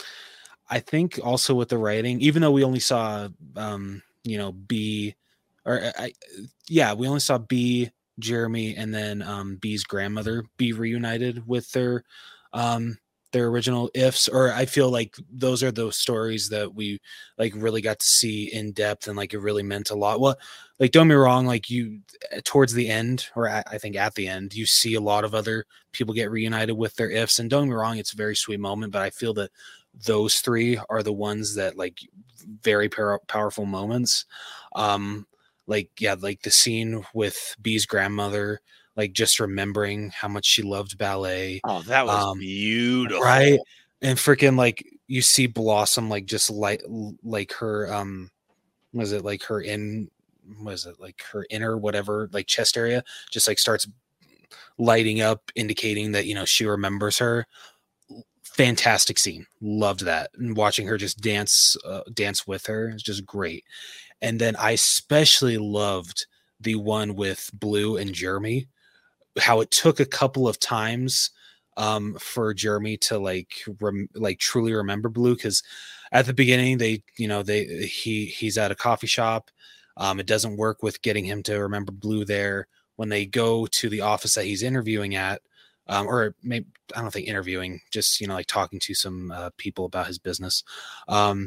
I think also with the writing, even though we only saw um, you know, B or I yeah, we only saw B, Jeremy, and then um B's grandmother be reunited with their um their original ifs, or I feel like those are those stories that we like really got to see in depth and like it really meant a lot. Well, like don't get me wrong, like you towards the end, or I, I think at the end, you see a lot of other people get reunited with their ifs, and don't get me wrong, it's a very sweet moment, but I feel that those three are the ones that like very power- powerful moments. Um, like yeah, like the scene with B's grandmother, like just remembering how much she loved ballet. Oh, that was Um, beautiful. Right. And freaking like you see Blossom like just like like her um was it like her in was it like her inner whatever like chest area just like starts lighting up, indicating that you know she remembers her. Fantastic scene. Loved that. And watching her just dance uh, dance with her is just great. And then I especially loved the one with Blue and Jeremy, how it took a couple of times um for Jeremy to like rem- like truly remember Blue, because at the beginning they you know they he he's at a coffee shop. Um it doesn't work with getting him to remember Blue there. When they go to the office that he's interviewing at, um or maybe I don't think interviewing, just you know like talking to some uh, people about his business, um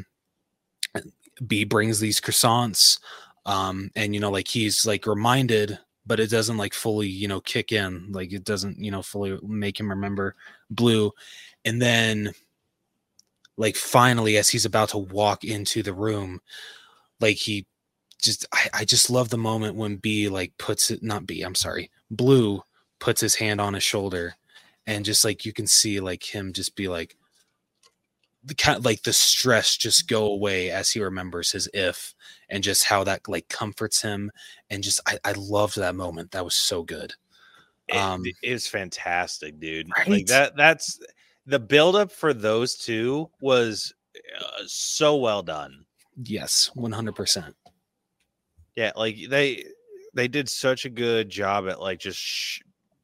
B brings these croissants, um and you know like he's like reminded, but it doesn't like fully, you know, kick in. Like it doesn't, you know, fully make him remember Blue. And then like finally, as he's about to walk into the room, like he just, I, I just love the moment when B like puts it, not B, I'm sorry, Blue puts his hand on his shoulder and just like, you can see like him just be like, the kind like the stress just go away as he remembers his if, and just how that like comforts him. And just I, I loved that moment. That was so good. Um It is fantastic, dude. Right? Like that that's the buildup for those two was uh, so well done. yes, one hundred percent. Yeah, like they they did such a good job at like just sh-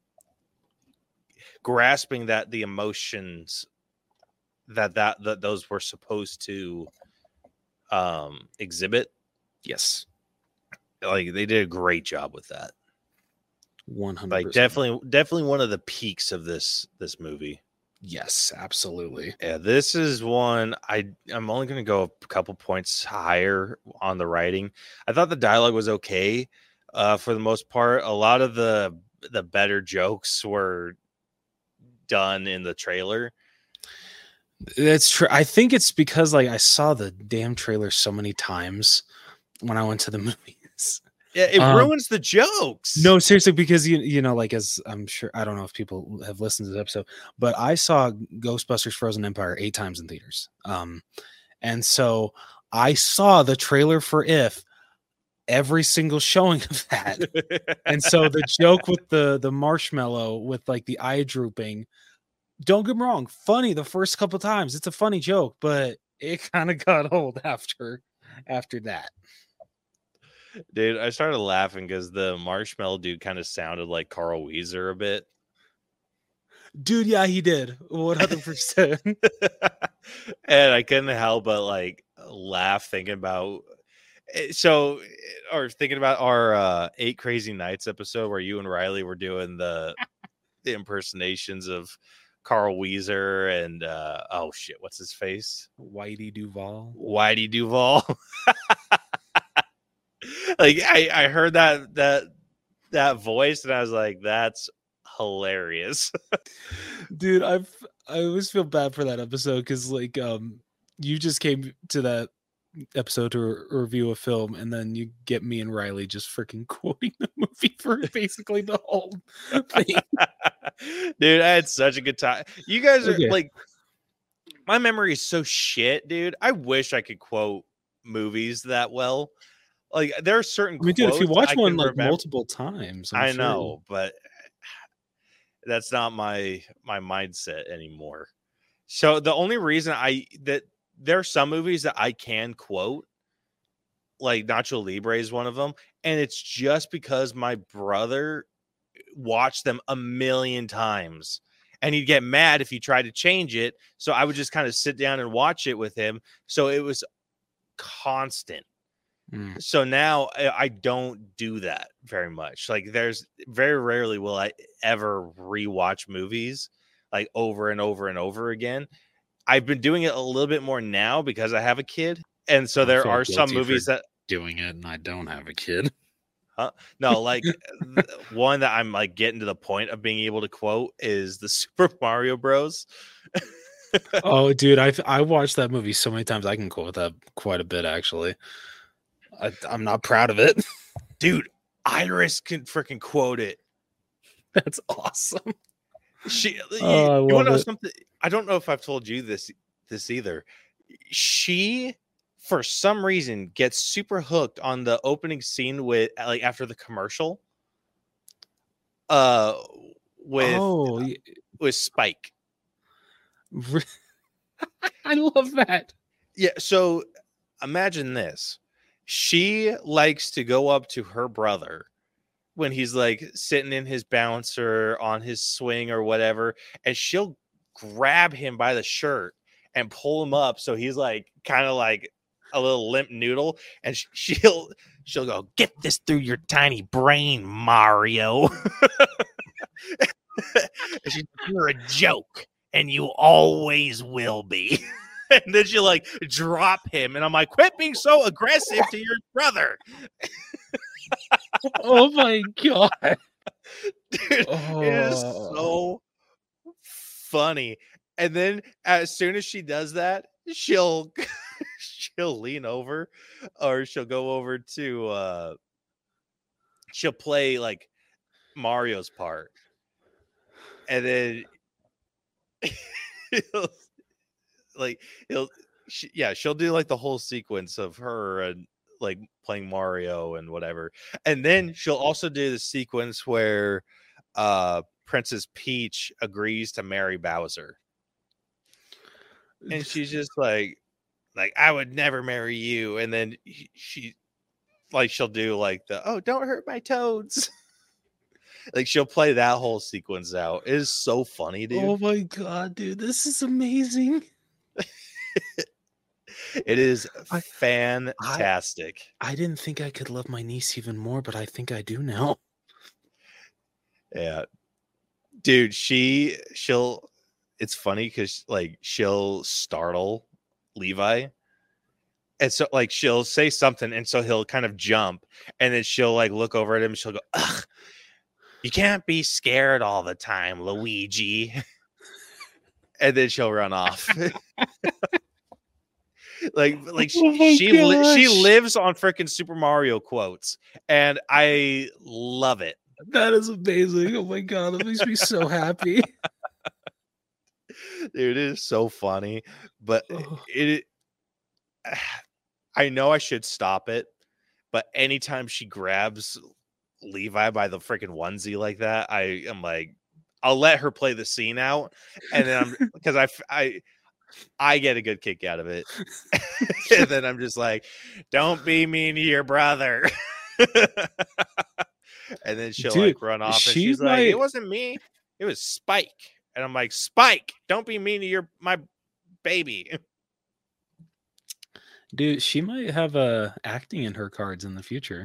grasping that the emotions that that that those were supposed to um exhibit. Yes, Like they did a great job with that. one hundred percent. Like definitely definitely one of the peaks of this this movie. Yes, absolutely. Yeah, this is one I I'm only going to go a couple points higher on the writing. I thought the dialogue was okay uh for the most part. A lot of the the better jokes were done in the trailer. That's true. I think it's because like I saw the damn trailer so many times when I went to the movies. Yeah, it Um, ruins the jokes. No, seriously, because you you know, like as I'm sure I don't know if people have listened to this episode, but I saw Ghostbusters Frozen Empire eight times in theaters. Um, and so I saw the trailer for If every single showing of that. And so the joke with the the marshmallow with like the eye drooping, don't get me wrong, funny the first couple times. It's a funny joke, but it kind of got old after after that. Dude, I started laughing because the marshmallow dude kind of sounded like Carl Weezer a bit. Dude, yeah, he did. one hundred percent. And I couldn't help but like laugh thinking about so or thinking about our uh Eight Crazy Nights episode where you and Riley were doing the the impersonations of Carl Weezer and uh oh shit, what's his face? Whitey Duvall. Whitey Duvall. Like I, I heard that that that voice and I was like, that's hilarious. Dude, I've I always feel bad for that episode because like um you just came to that episode to re- review a film and then you get me and Riley just freaking quoting the movie for basically the whole thing. Dude, I had such a good time. You guys are Okay. like, my memory is so shit, dude. I wish I could quote movies that well. Like there are certain I mean, dude, if you quotes watch I one can like remember- multiple times, I'm I sure. know, but that's not my my mindset anymore. So the only reason I that there are some movies that I can quote, like Nacho Libre is one of them, and it's just because my brother watched them a million times and he'd get mad if he tried to change it. So I would just kind of sit down and watch it with him. So it was constant. Mm. So now I, I don't do that very much. Like there's very rarely will I ever rewatch movies like over and over and over again. I've been doing it a little bit more now because I have a kid. And so I there feel are some guilty movies for that doing it and I don't have a kid. no, like th- one that I'm like getting to the point of being able to quote is the Super Mario Bros. Oh, dude, I've I watched that movie so many times. I can quote that quite a bit, actually. I, I'm not proud of it. Dude, Iris can freaking quote it. That's awesome. She, Oh, I you, you love want to know it. something? I don't know if I've told you this this either. She, for some reason, gets super hooked on the opening scene with like after the commercial. Uh, with Oh, y- with Spike. re- I love that. Yeah, so imagine this. She likes to go up to her brother when he's like sitting in his bouncer on his swing or whatever, and she'll grab him by the shirt and pull him up so he's like kind of like a little limp noodle, and sh- she'll she'll go, "Get this through your tiny brain, Mario." And she's like, "You're a joke, and you always will be." And then she'll like drop him, and I'm like, "Quit being so aggressive to your brother." Oh my god. Dude, it is Oh. so funny. And then as soon as she does that, she'll she'll lean over, or she'll go over to uh she'll play like Mario's part. And then he'll, like he'll she, yeah, she'll do like the whole sequence of her and like playing Mario and whatever. And then she'll also do the sequence where uh Princess Peach agrees to marry Bowser. And she's just like like I would never marry you. And then he- she like she'll do like the "oh, don't hurt my toads." Like she'll play that whole sequence out. It is so funny, dude. Oh my god, dude, this is amazing. It is I- fantastic. I didn't think I could love my niece even more, but I think I do now. Yeah. Dude, she she'll it's funny because like she'll startle Levi. And so like she'll say something, and so he'll kind of jump, and then she'll like look over at him and she'll go, "Ugh, you can't be scared all the time, Luigi." And then she'll run off. like like she Oh my she, li- she gosh. lives on freaking Super Mario quotes, and I love it. That is amazing. Oh my god, that makes me so happy. Dude, it is so funny, but Oh. it I know I should stop it, but anytime she grabs Levi by the freaking onesie like that, I am like, I'll let her play the scene out, and then I'm because I f- I I get a good kick out of it, and then I'm just like, "Don't be mean to your brother." And then she'll Dude, like run off, and she she's like, might- "It wasn't me, it was Spike." And I'm like, "Spike, don't be mean to your my baby." Dude, she might have uh, acting in her cards in the future.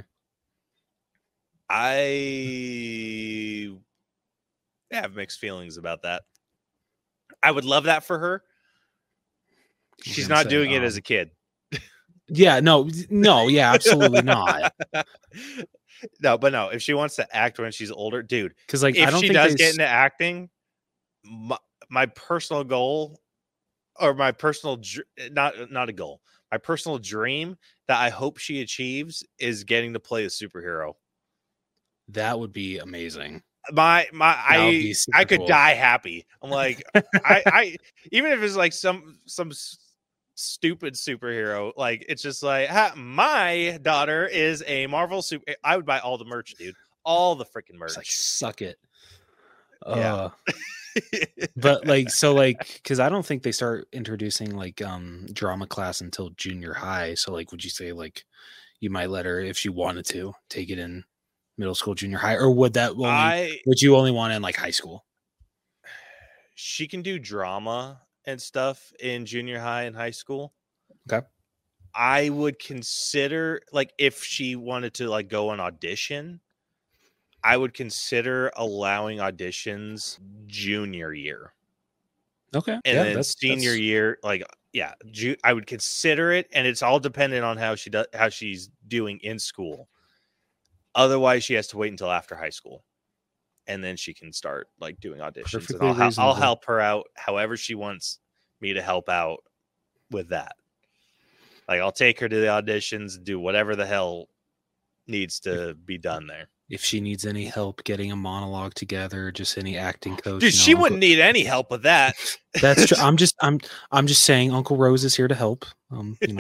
I have mixed feelings about that. I would love that for her. was She's gonna not say, doing it as um, a kid. Yeah, no, no, yeah, absolutely not. No, but no, if she wants to act when she's older, dude. Because like If I don't she think does they get s- into acting, my, my personal goal, or my personal dr- not not a goal, my personal dream that I hope she achieves is getting to play a superhero. that would be amazing. My my That would I be super I could cool. die happy. I'm like I I even if it's like some some s- stupid superhero, like it's just like ha, my daughter is a Marvel super. I would buy all the merch, dude. All the freaking It's like merch. suck it. Yeah. Uh, but like so like because I don't think they start introducing like um drama class until junior high. So like, would you say like you might let her if she wanted to take it in middle school, junior high, or would that only I would you only want it in like high school? she can do drama and stuff in junior high and high school. Okay. I would consider like if she wanted to like go on audition, I would consider allowing auditions junior year. Okay. And yeah, then that's senior that's, year, like yeah, ju- I would consider it, and it's all dependent on how she does how she's doing in school. Otherwise, she has to wait until after high school, and then she can start like doing auditions. Perfectly and I'll hel- I'll reasonable. help her out however she wants me to help out with that. Like I'll take her to the auditions, do whatever the hell needs to be done there. if she needs any help getting a monologue together, just any acting coach. Dude, you know, she Uncle- wouldn't need any help with that. That's true. I'm just I'm I'm just saying Uncle Rose is here to help. Um, you know.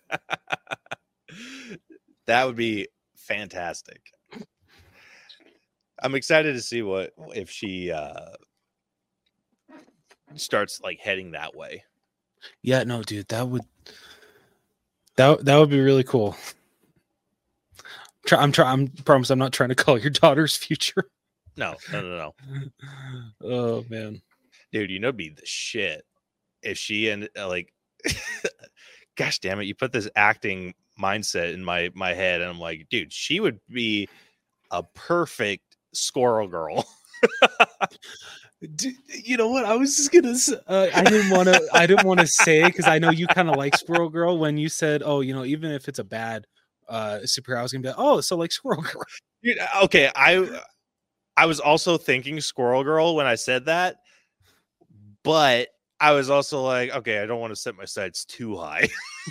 That would be fantastic. I'm excited to see what if she uh starts like heading that way. Yeah, no, dude, that would that that would be really cool. Try, I'm trying. I'm promise. I'm not trying to call your daughter's future. No, no, no, no. Oh man, Dude, you know, it'd be the shit if she and uh, like, gosh damn it, you put this acting mindset in my my head, and I'm like, dude, she would be a perfect Squirrel Girl. Dude, you know what? I was just gonna. s- Uh, I didn't want to. I didn't want to say it because I know you kind of like Squirrel Girl. When you said, "Oh, you know, even if it's a bad uh superhero," I was gonna be like, "Oh, so like Squirrel Girl." Dude, okay, I I was also thinking Squirrel Girl when I said that, but I was also like, okay, I don't want to set my sights too high.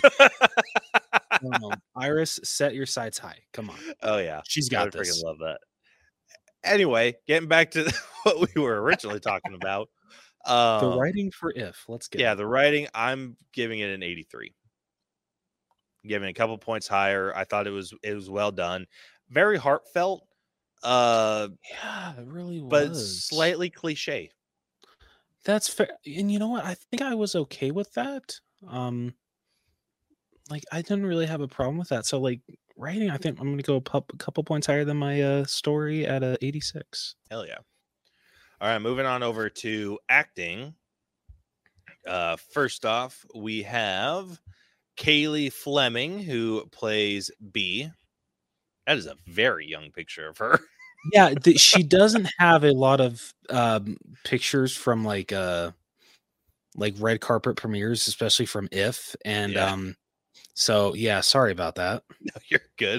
Um, Iris, set your sights high. Come on, Oh yeah, she's I got would this. freaking love that. Anyway, getting back to what we were originally talking about. Um, The writing for If. Let's get yeah, it. the writing, I'm giving it an eighty-three. Giving it a couple points higher. I thought it was it was well done. Very heartfelt, uh, Yeah, it really was. but slightly cliche. That's fair. And you know what? I think I was okay with that. Um, like I didn't really have a problem with that. So like writing, I think I'm gonna go a, pup, a couple points higher than my uh story at a eighty-six. Hell yeah. All right, moving on over to acting. Uh, first off, we have Kaylee Fleming, who plays B. That is a very young picture of her. Yeah, th- she doesn't have a lot of um pictures from like uh like red carpet premieres, especially from If. And Yeah. um so yeah, sorry about that. No, you're good.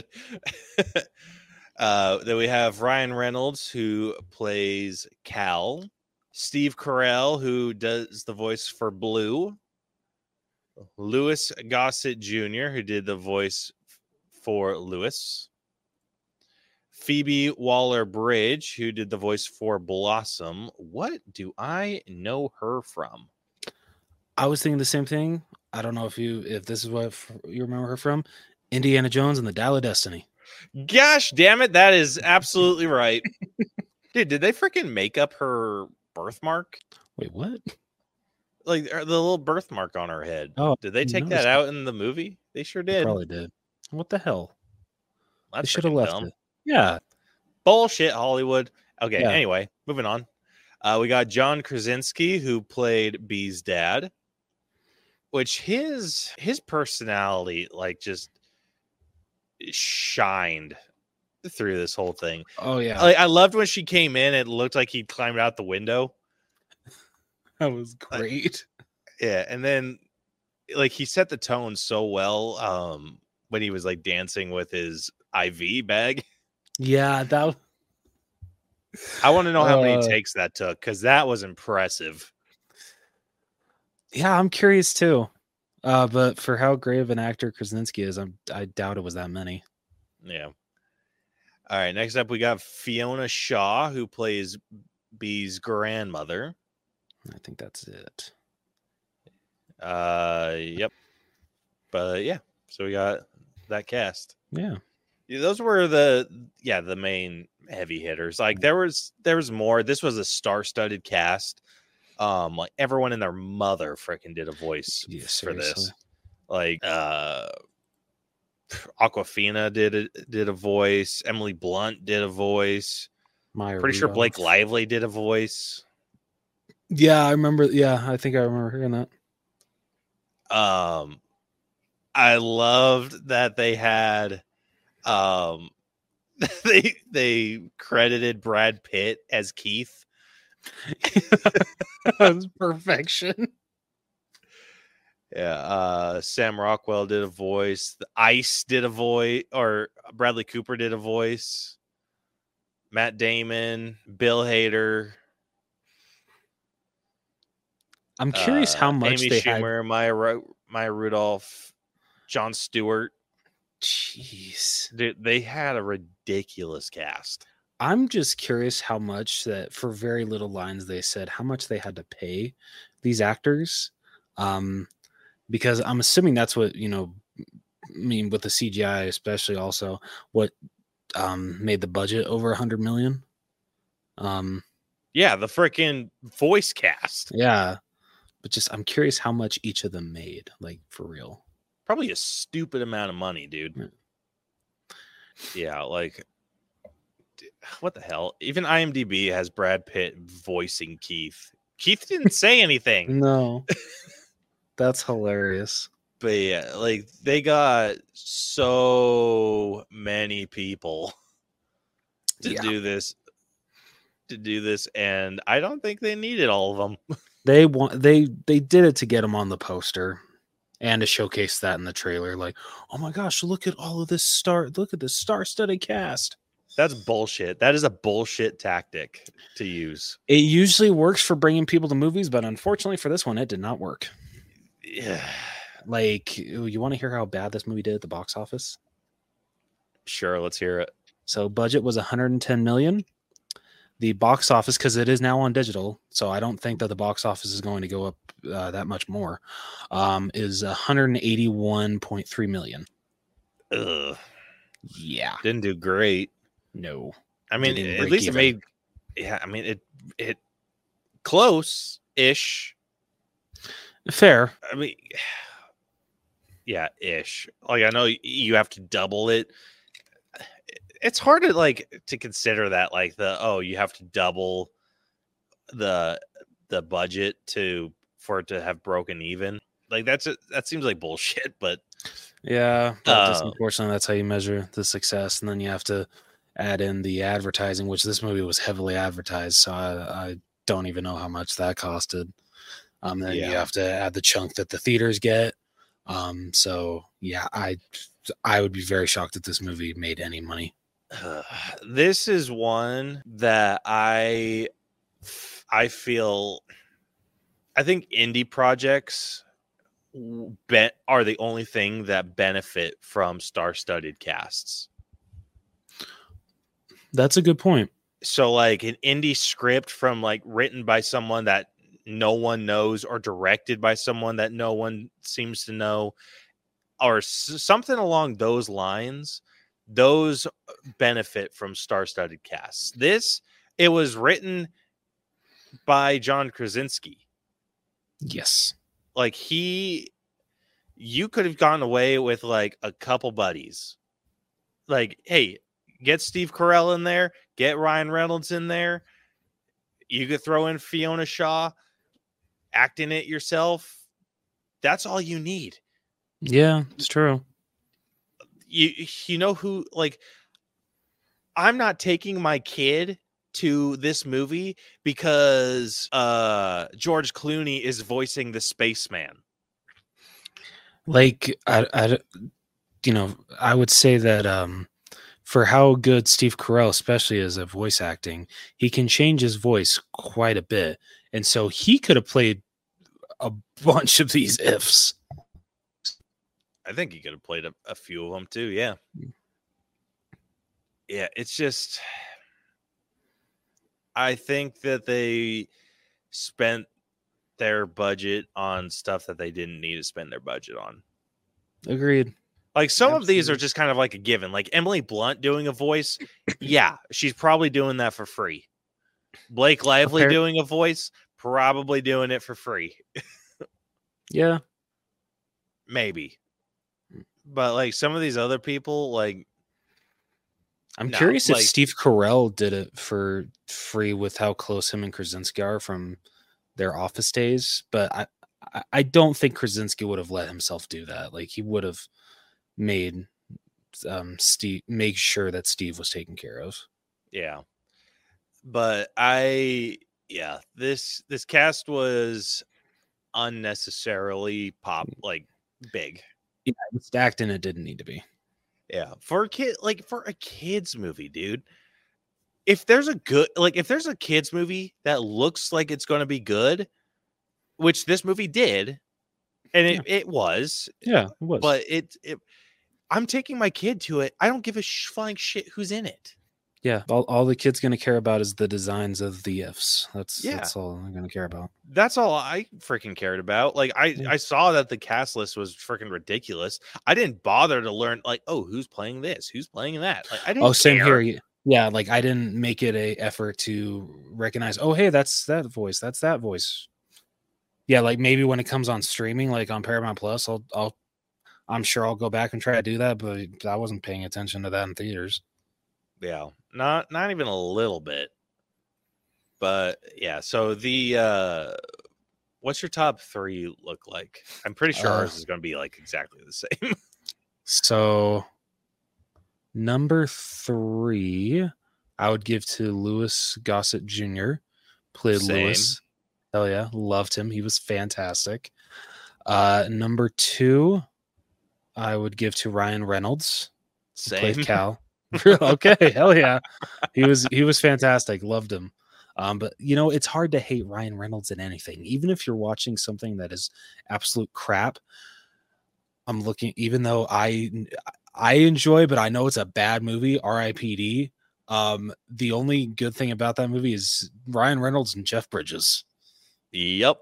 uh, then we have Ryan Reynolds, who plays Cal. Steve Carell, who does the voice for Blue. Louis Gossett Junior, who did the voice for Louis. Phoebe Waller-Bridge, who did the voice for Blossom. What do I know her from? I was thinking the same thing. I don't know if you if this is what f- you remember her from. Indiana Jones and the Dial of Destiny. Gosh damn it, that is absolutely right. Dude, did they freaking make up her birthmark? Wait, what? Like the little birthmark on her head. Oh, Did they didn't take notice that that. out in the movie? They sure They did. probably did. What the hell? They That's should have freaking left dumb. it. Yeah. Bullshit, Hollywood. Okay, Yeah. anyway, moving on. Uh, we got John Krasinski, who played B's dad, which his his personality like just shined through this whole thing. Oh yeah. Like, I loved when she came in. It looked like he climbed out the window. that was great. Yeah, and then like he set the tone so well um when he was like dancing with his I V bag. Yeah, that. I want to know how Uh, many takes that took because that was impressive. Yeah, I'm curious too. Uh, but for how great of an actor Krasinski is, I'm, I doubt it was that many. Yeah. All right. Next up, we got Fiona Shaw, who plays Bee's grandmother. I think that's it. Uh, yep. But yeah, so we got that cast. Yeah. Yeah, those were the yeah the main heavy hitters. Like there was there was more. This was a star-studded cast. Um, like everyone and their mother freaking did a voice Yeah, for seriously. this. Like uh, Aquafina did a, did a voice. Emily Blunt did a voice. Maya Pretty sure Blake Rudolph. Lively did a voice. Yeah, I remember. Yeah, I think I remember hearing that. Um, I loved that they had, um, they they credited Brad Pitt as Keith. That was perfection. Yeah, uh, Sam Rockwell did a voice. The Ice did a voice, or Bradley Cooper did a voice. Matt Damon, Bill Hader. I'm curious how uh, much Amy they Schumer, Maya Ru- Maya Rudolph, Jon Stewart. had. Jeez. Dude, they had a ridiculous cast. I'm just curious how much that for very little lines they said how much they had to pay these actors, um, because I'm assuming that's what you know. I mean, with the C G I, especially also what um, made the budget over a hundred million. Um, Yeah, the freaking voice cast. yeah, but just I'm curious how much each of them made, like for real. Probably a stupid amount of money, dude. Yeah. Yeah, like what the hell? Even IMDb has Brad Pitt voicing Keith. Keith didn't say anything. No, that's hilarious. But yeah, like they got so many people to Yeah. do this to do this and I don't think they needed all of them. They want they they did it to get him on the poster and to showcase that in the trailer. Like, oh my gosh, look at all of this star! Look at this star-studded cast. That's bullshit. That is a bullshit tactic to use. It usually works for bringing people to movies, but unfortunately for this one, it did not work. Yeah. Like, you want to hear how bad this movie did at the box office? Sure, let's hear it. So, budget was one hundred ten million. The box office, because it is now on digital, so I don't think that the box office is going to go up uh, that much more, um, is one hundred eighty-one point three million. Ugh. Yeah. Didn't do great. No. I mean, Didn't at break least even. it made yeah, I mean it it close-ish. Fair. I mean yeah, ish. Like I know you have to double it. It's hard to like to consider that like the oh, you have to double the the budget to for it to have broken even. Like that's a, that seems like bullshit, but Yeah, but just Uh, unfortunately, that's how you measure the success, and then you have to add in the advertising, which this movie was heavily advertised, so I, I don't even know how much that costed. Um, then you Yeah. have to add the chunk that the theaters get. Um, so yeah, I I would be very shocked if this movie made any money. Uh, this is one that I I feel I think indie projects be, are the only thing that benefit from star-studded casts. That's a good point. So like an indie script from like written by someone that no one knows or directed by someone that no one seems to know or s- something along those lines, those benefit from star-studded casts. This, it was written by John Krasinski. Yes. Like he, you could have gone away with like a couple buddies. Like, hey, get Steve Carell in there, get Ryan Reynolds in there. You could throw in Fiona Shaw, acting it yourself. That's all you need. Yeah, it's true. You you know who, like, I'm not taking my kid to this movie because uh George Clooney is voicing the spaceman. Like I, I, you know, I would say that um, for how good Steve Carell, especially as a voice acting, he can change his voice quite a bit, and so he could have played a bunch of these ifs. I think he could have played a, a few of them too. Yeah. Yeah. It's just, I think that they spent their budget on stuff that they didn't need to spend their budget on. Agreed. Like some Absolutely. of these are just kind of like a given. Like Emily Blunt doing a voice. Yeah. She's probably doing that for free. Blake Lively Okay. doing a voice, probably doing it for free. Yeah. Maybe. But like some of these other people, like I'm no, curious like, if Steve Carell did it for free with how close him and Krasinski are from their Office days, but I, I, I don't think Krasinski would have let himself do that. Like he would have made um Steve make sure that Steve was taken care of. yeah. But I yeah, this this cast was unnecessarily pop like big. Yeah, it was stacked and it didn't need to be. Yeah, for a kid, like for a kids movie, dude. If there's a good, like if there's a kids movie that looks like it's going to be good, which this movie did, and it, Yeah. it was, Yeah, it was. but it, it, I'm taking my kid to it. I don't give a sh- flying shit who's in it. Yeah, all, all the kid's gonna care about is the designs of the ifs. That's Yeah. that's all they're gonna care about. That's all I freaking cared about. Like I, Yeah. I saw that the cast list was freaking ridiculous. I didn't bother to learn like, oh, who's playing this, who's playing that. Like I didn't. Oh, same care. here. Yeah, like I didn't make it a effort to recognize. Oh, hey, that's that voice. That's that voice. Yeah, like maybe when it comes on streaming, like on Paramount Plus, I'll, I'll, I'm sure I'll go back and try to do that. But I wasn't paying attention to that in theaters. Yeah, not not even a little bit. But yeah, so the uh what's your top three look like? I'm pretty sure Uh, ours is going to be like exactly the same. So number three, I would give to Louis Gossett Junior Played Same. Louis. Hell yeah, loved him. He was fantastic. Uh, number two, I would give to Ryan Reynolds. Who Same. Played Cal. Okay, hell yeah, he was he was fantastic. Loved him. Um, but you know, it's hard to hate Ryan Reynolds in anything, even if you're watching something that is absolute crap. I'm looking, even though I I enjoy, but I know it's a bad movie. R I P D. Um, the only good thing about that movie is Ryan Reynolds and Jeff Bridges. Yep.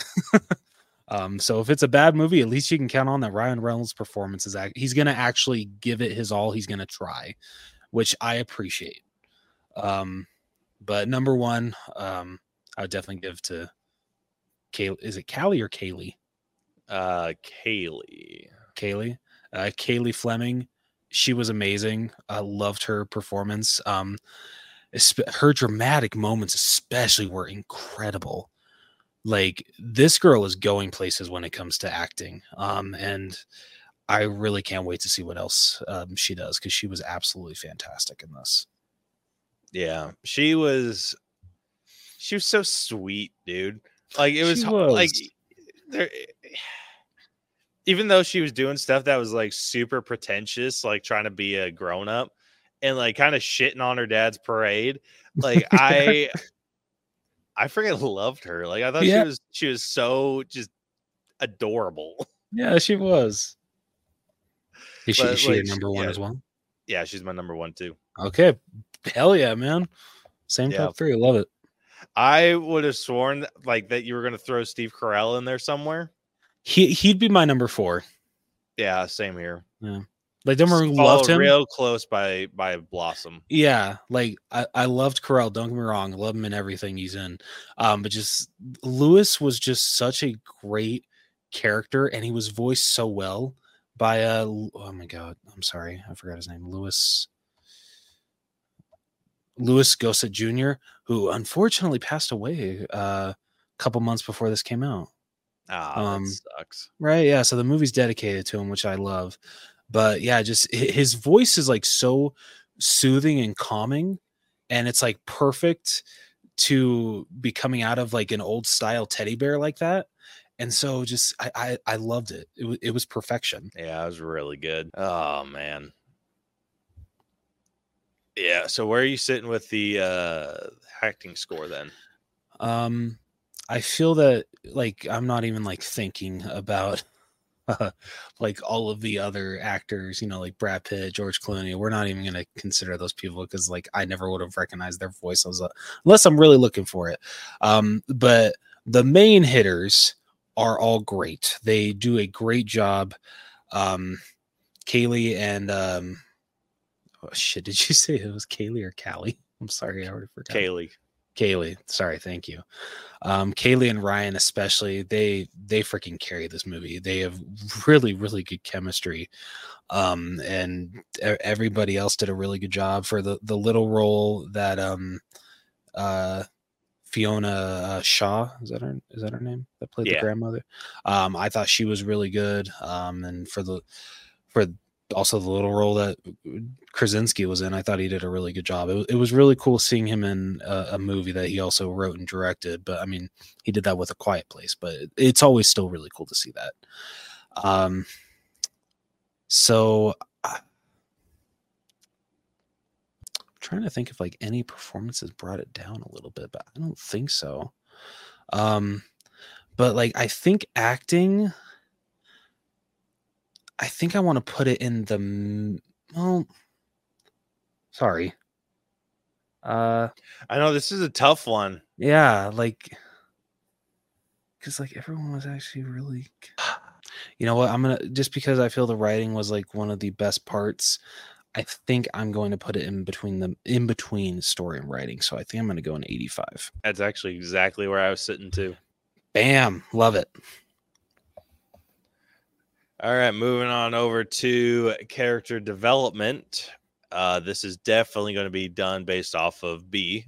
Um, so if it's a bad movie, at least you can count on that Ryan Reynolds' performance is act- he's going to actually give it his all. He's going to try, which I appreciate. Um, but number one, um, I would definitely give to Kay. Is it Callie or Kaylee? Uh Kaylee. Kaylee, uh, Kaylee Fleming. She was amazing. I loved her performance. Um, esp- her dramatic moments, especially, were incredible. Like this girl is going places when it comes to acting. Um, and I really can't wait to see what else um, she does because she was absolutely fantastic in this. Yeah, she was she was so sweet, dude. Like it was, She h- was. like there even though she was doing stuff that was like super pretentious, like trying to be a grown up and like kind of shitting on her dad's parade, like I I freaking loved her. Like I thought Yeah. she was she was so just adorable. Yeah, she was. Is she, But, is she like, your number one yeah. as well? Yeah, she's my number one too. Okay. Hell yeah, man. Same Yeah. top three. I love it. I would have sworn that, like that you were gonna throw Steve Carell in there somewhere. He, he'd be my number four. Yeah, same here. Like, don't get me wrong, Followed loved him. real close by by Blossom. Yeah, like I, I loved Carell. Don't get me wrong, I love him in everything he's in. Um, but just Lewis was just such a great character, and he was voiced so well by uh oh my god, I'm sorry, I forgot his name. Lewis Lewis Gossett Junior, who unfortunately passed away uh, a couple months before this came out. Ah, Um, that sucks. Right, yeah. So the movie's dedicated to him, which I love. But yeah, just hi- his voice is like so soothing and calming, and it's like perfect to be coming out of like an old style teddy bear like that. And so just I I, I loved it. It was it was perfection. Yeah, it was really good. Oh man. Yeah. So where are you sitting with the uh acting score then? Um, I feel that like I'm not even like thinking about uh, like all of the other actors, you know, like Brad Pitt, George Clooney. We're not even going to consider those people because like I never would have recognized their voices uh, unless I'm really looking for it. Um, but the main hitters are all great. They do a great job. Um, Kaylee and um, oh shit, did you say it was Kaylee or Callie? I'm sorry, I already forgot. Kaylee. Kaylee, sorry, thank you. Um, Kaylee and Ryan, especially, they they freaking carry this movie. They have really, really good chemistry, um, and e- everybody else did a really good job for the the little role that um, uh, Fiona uh, Shaw is that her is that her name that played Yeah. the grandmother. Um, I thought she was really good, um, and for the for also the little role that Krasinski was in, I thought he did a really good job. It, it was really cool seeing him in a, a movie that he also wrote and directed. But I mean, he did that with A Quiet Place. But it, it's always still really cool to see that. Um, so I, I'm trying to think if like any performances brought it down a little bit, but I don't think so. Um, but like I think acting. I think I want to put it in the well. Sorry. Uh, I know this is a tough one. yeah, like, because like everyone was actually really. You know what? I'm gonna just because I feel the writing was like one of the best parts. I think I'm going to put it in between the in between story and writing. So I think I'm going to go in eighty-five. That's actually exactly where I was sitting too. Bam, love it. All right, moving on over to character development. Uh, this is definitely going to be done based off of B.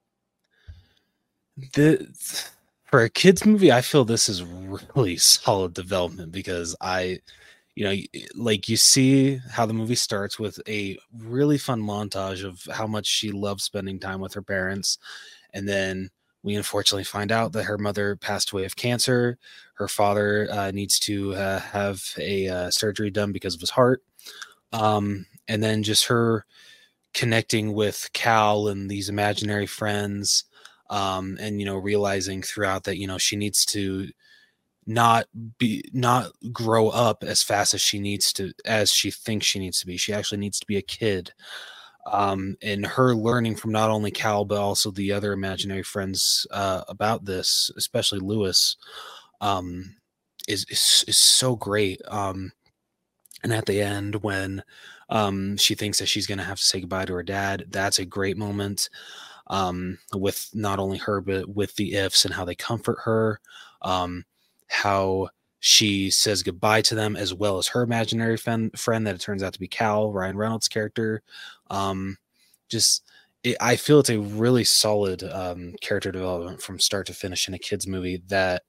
The for a kids movie, I feel this is really solid development because I, you know, like you see how the movie starts with a really fun montage of how much she loves spending time with her parents, and then we unfortunately find out that her mother passed away of cancer. Her father uh, needs to uh, have a uh, surgery done because of his heart. Um, and then just her connecting with Cal and these imaginary friends. Um, and, you know, realizing throughout that, you know, she needs to not be, not grow up as fast as she needs to, as she thinks she needs to be. She actually needs to be a kid. Um, and her learning from not only Cal, but also the other imaginary friends uh, about this, especially Lewis, um, is, is, is so great. Um, and at the end, when um, she thinks that she's going to have to say goodbye to her dad, that's a great moment um, with not only her, but with the ifs and how they comfort her, um, how she says goodbye to them, as well as her imaginary friend, friend that it turns out to be Cal, Ryan Reynolds' character. Um, just, it, I feel it's a really solid um, character development from start to finish in a kids movie that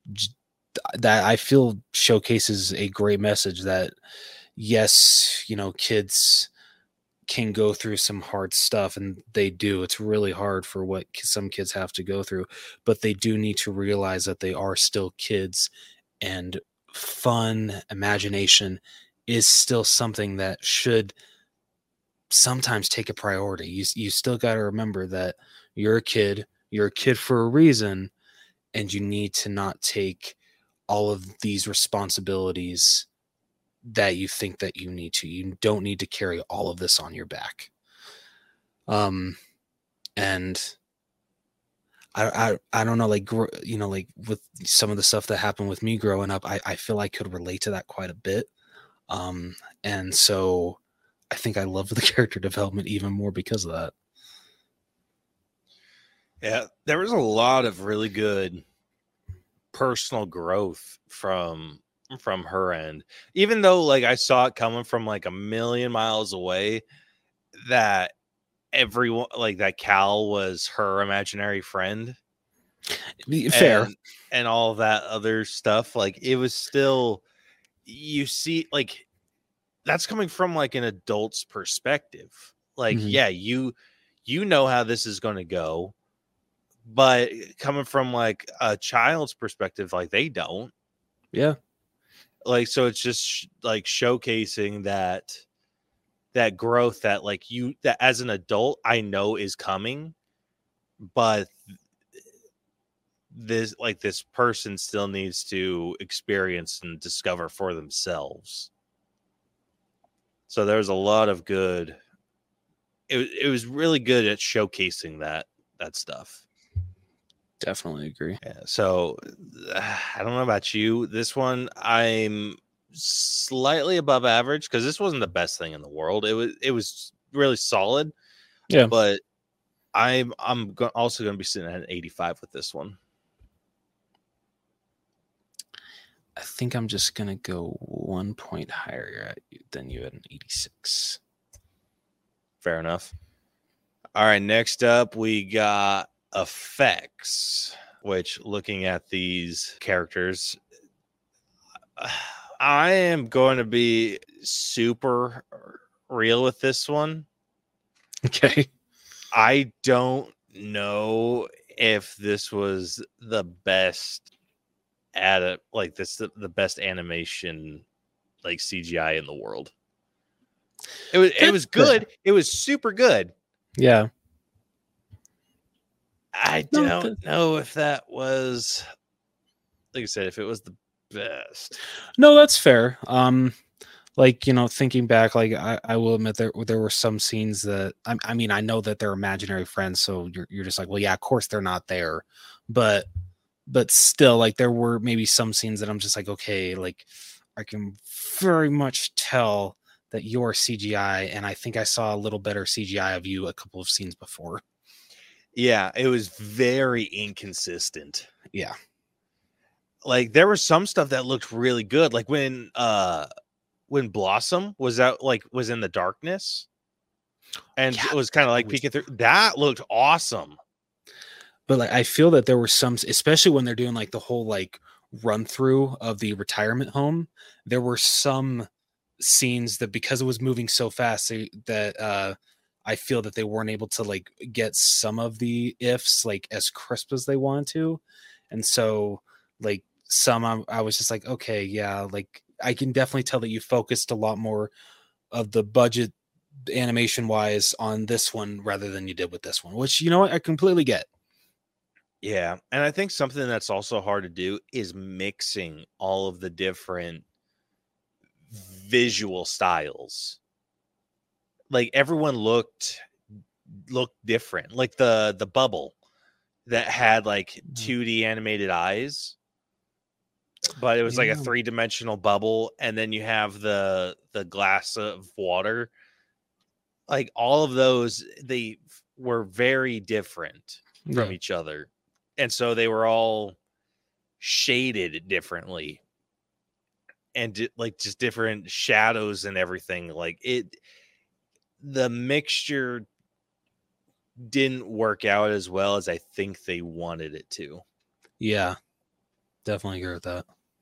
that I feel showcases a great message that yes, you know, kids can go through some hard stuff, and they do. It's really hard for what some kids have to go through, but they do need to realize that they are still kids, and fun, imagination is still something that should sometimes take a priority. You, you still got to remember that you're a kid, you're a kid for a reason, and you need to not take all of these responsibilities that you think that you need to. You don't need to carry all of this on your back. Um, and I, I, I don't know, like, you know, like with some of the stuff that happened with me growing up, I, I feel I could relate to that quite a bit. Um, and so I think I love the character development even more because of that. Yeah, there was a lot of really good personal growth from from her end, even though like I saw it coming from like a million miles away that everyone like that Cal was her imaginary friend. Fair. And, and all that other stuff. Like it was still, you see, like that's coming from like an adult's perspective. Like, Mhm. yeah, you you know how this is going to go, but coming from like a child's perspective, like they don't. Yeah. Like, so it's just sh- like showcasing that that growth that like you that as an adult I know is coming, but this like this person still needs to experience and discover for themselves. So there's a lot of good. It it was really good at showcasing that that stuff. Definitely agree. Yeah. So I don't know about you. This one I'm slightly above average because this wasn't the best thing in the world. It was it was really solid. Yeah. But I'm I'm go- also going to be sitting at an eighty-five with this one. I think I'm just gonna go one point higher at you, than you at an eighty-six. Fair enough. All right, next up we got effects, which looking at these characters, I am going to be super real with this one. Okay. I don't know if this was the best at it, like this the, the best animation like C G I in the world. It was it was good. It was super good. Yeah. I No, don't that- know if that was, like I said, if it was the best. No, that's fair. Um, like, you know, thinking back, like I, I will admit there there were some scenes that I, I mean, I know that they're imaginary friends, so you're you're just like, well, yeah, of course they're not there, but but still, like there were maybe some scenes that I'm just like, okay, like I can very much tell that you're C G I, and I think I saw a little better C G I of you a couple of scenes before. Yeah, it was very inconsistent. Yeah. Like there was some stuff that looked really good. Like when uh when Blossom was out, like was in the darkness and Yeah, it was kind of like was- peeking through. That looked awesome. But like I feel that there were some, especially when they're doing like the whole like run through of the retirement home, there were some scenes that because it was moving so fast they, that uh I feel that they weren't able to like get some of the ifs like as crisp as they wanted to. And so like some I, I was just like, okay, yeah, like I can definitely tell that you focused a lot more of the budget animation wise on this one rather than you did with this one, which, you know what, I completely get. Yeah. And I think something that's also hard to do is mixing all of the different visual styles. Like everyone looked looked different. Like the the bubble that had like two D animated eyes, but it was like a Yeah. three-dimensional bubble, and then you have the the glass of water. Like all of those, they were very different from Yeah. each other. And so they were all shaded differently. And di- like just different shadows and everything. Like it the mixture didn't work out as well as I think they wanted it to. Yeah, definitely agree with that.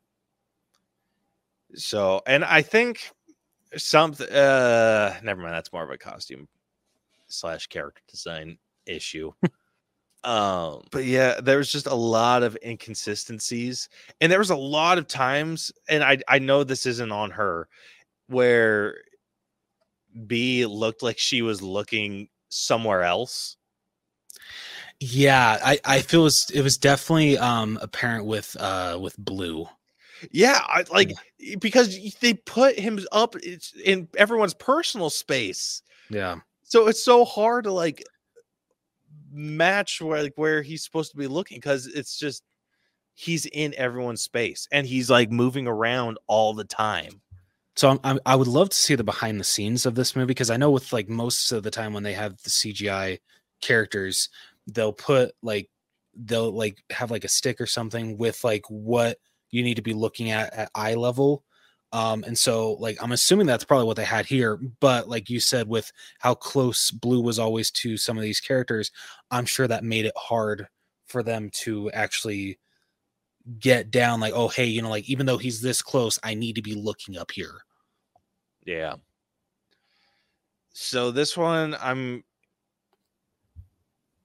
So, and I think something, uh, never mind. That's more of a costume slash character design issue. um, but yeah, there was just a lot of inconsistencies, and there was a lot of times, and I I know this isn't on her, where B looked like she was looking somewhere else. Yeah, I, I feel it was, it was definitely um apparent with uh with Blue. Yeah, I like because they put him up it's in everyone's personal space. Yeah. So it's so hard to like match where like where he's supposed to be looking because it's just he's in everyone's space and he's like moving around all the time. So I'm, I'm, I would love to see the behind the scenes of this movie because I know with like most of the time when they have the C G I characters, they'll put like they'll like have like a stick or something with like what you need to be looking at at eye level. Um, and so like I'm assuming that's probably what they had here. But like you said, with how close Blue was always to some of these characters, I'm sure that made it hard for them to actually get down like, oh, hey, you know, like even though he's this close, I need to be looking up here. Yeah. So this one I'm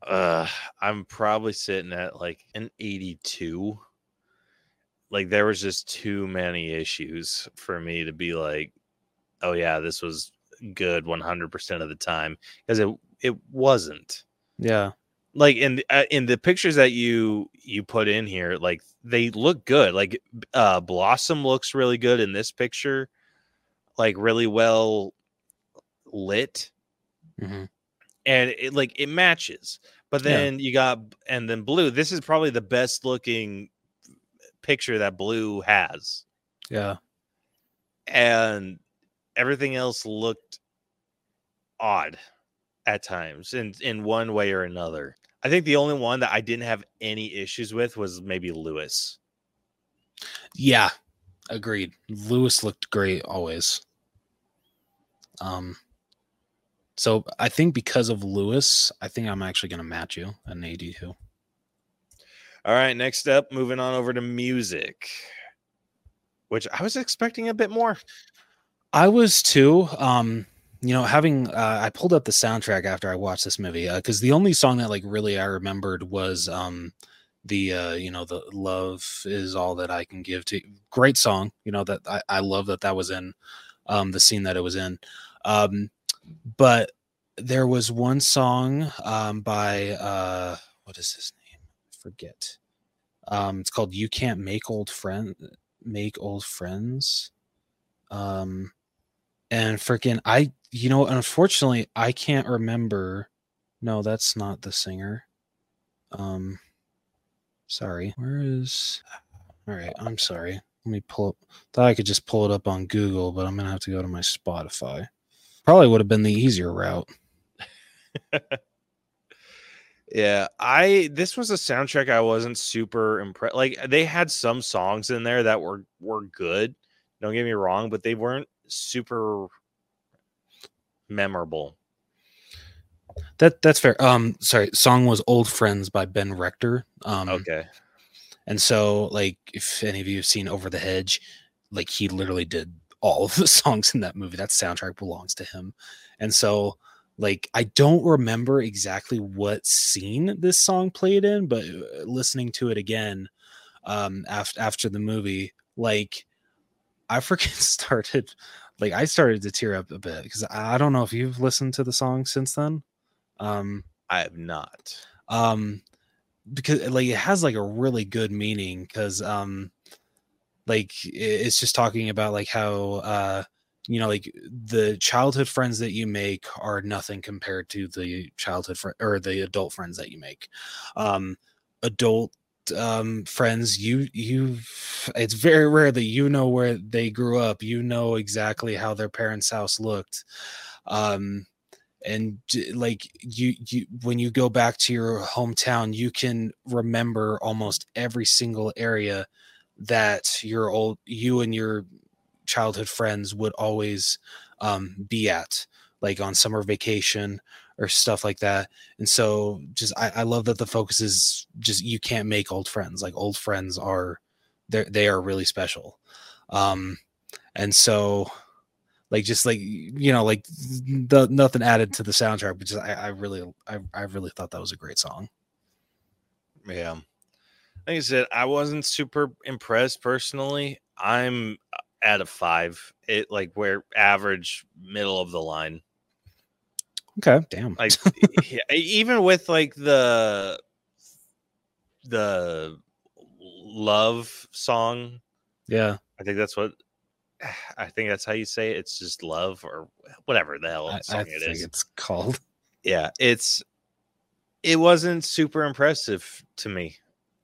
Uh, I'm probably sitting at like an eighty-two. Like there was just too many issues for me to be like, oh yeah, this was good one hundred percent of the time, because it it wasn't. Yeah. Like in the, uh, in the pictures that you you put in here, like they look good. Like uh Blossom looks really good in this picture, like really well lit, Mm-hmm. and it like it matches. But then yeah. you got and then Blue. This is probably the best looking picture that Blue has. Yeah, and everything else looked odd at times in in one way or another. I think the only one that I didn't have any issues with was maybe Lewis. Yeah, agreed. Lewis looked great always. Um, so I think because of Lewis, I think I'm actually going to match you at an eighty-two. All right, next up, moving on over to music, which I was expecting a bit more. I was too. Um, you know, having uh, I pulled up the soundtrack after I watched this movie because uh, the only song that like really I remembered was um, the uh, you know the "Love Is All That I Can Give to You." Great song. You know that I, I love that that was in um, the scene that it was in. Um, but there was one song um, by uh, what is his name? I forget. Um, it's called "You Can't Make Old Friend Make Old Friends." Um, and freaking I, you know, unfortunately, I can't remember. No, that's not the singer. Um, sorry. Where is? All right, I'm sorry. Let me pull up. Thought I could just pull it up on Google, but I'm gonna have to go to my Spotify. Probably would have been the easier route. Yeah, I this was a soundtrack I wasn't super impressed. Like they had some songs in there that were were good. Don't get me wrong, but they weren't super memorable. That that's fair. Um, sorry, song was "Old Friends" by Ben Rector. Um, okay. And so, like, if any of you have seen Over the Hedge, like he literally did all of the songs in that movie. That soundtrack belongs to him. And so, like, I don't remember exactly what scene this song played in, but listening to it again um, after after the movie, like, I freaking started, like, I started to tear up a bit because I don't know if you've listened to the song since then. Um, I have not. Um, because like it has like a really good meaning because um like it's just talking about like how uh you know like the childhood friends that you make are nothing compared to the childhood friend or the adult friends that you make. Um adult um friends, you you it's very rare that you know where they grew up, you know exactly how their parents' house looked. Um And like you, you, when you go back to your hometown, you can remember almost every single area that your old, you and your childhood friends would always um, be at, like on summer vacation or stuff like that. And so, just I, I love that the focus is just you can't make old friends. Like old friends are, they they are really special. Um, and so. Like just like you know, like the nothing added to the soundtrack, but just I, I really, I, I really thought that was a great song. Yeah, like I said, I wasn't super impressed personally. I'm at a five. It like where average, middle of the line. Okay, damn. Like yeah, even with like the the love song. Yeah, I think that's what. I think that's how you say it. It's just love or whatever the hell I, song I it think is. It's called. Yeah, it's it wasn't super impressive to me.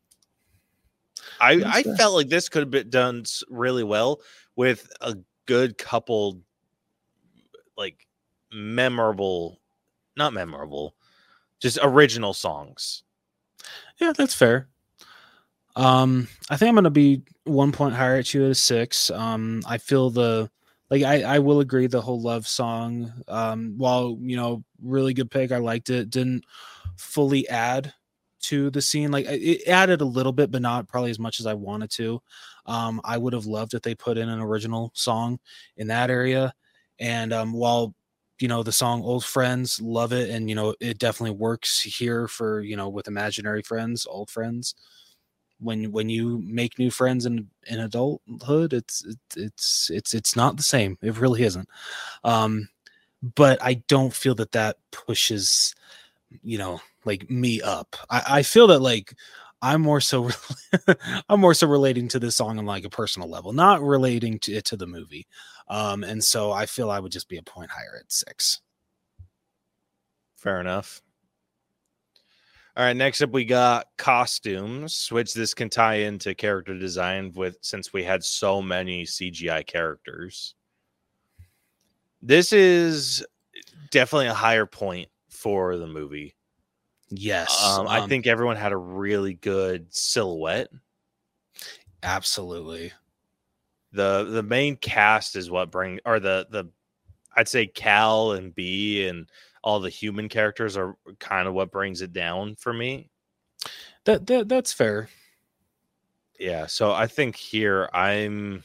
I I felt like this could have been done really well with a good couple, like memorable, not memorable, just original songs. Yeah, that's fair. Um, I think I'm gonna be one point higher at you at a six. Um, I feel the like I, I will agree the whole love song. Um, while you know, really good pick, I liked it. Didn't fully add to the scene. Like it added a little bit, but not probably as much as I wanted to. Um, I would have loved if they put in an original song in that area. And um, while you know, the song Old Friends, love it. And, you know, it definitely works here for, you know, with imaginary friends, old friends. When when you make new friends in, in adulthood, it's it's it's it's not the same. It really isn't. Um, but I don't feel that that pushes, you know, like me up. I, I feel that like I'm more so I'm more so relating to this song on like a personal level, not relating to it to the movie. Um, and so I feel I would just be a point higher at six. Fair enough. All right, next up we got costumes, which this can tie into character design with since we had so many C G I characters. This is definitely a higher point for the movie. Yes. Um, I um, think everyone had a really good silhouette. Absolutely. The the main cast is what bring or the the I'd say Cal and B and all the human characters are kind of what brings it down for me. That, that that's fair. Yeah, so I think here I'm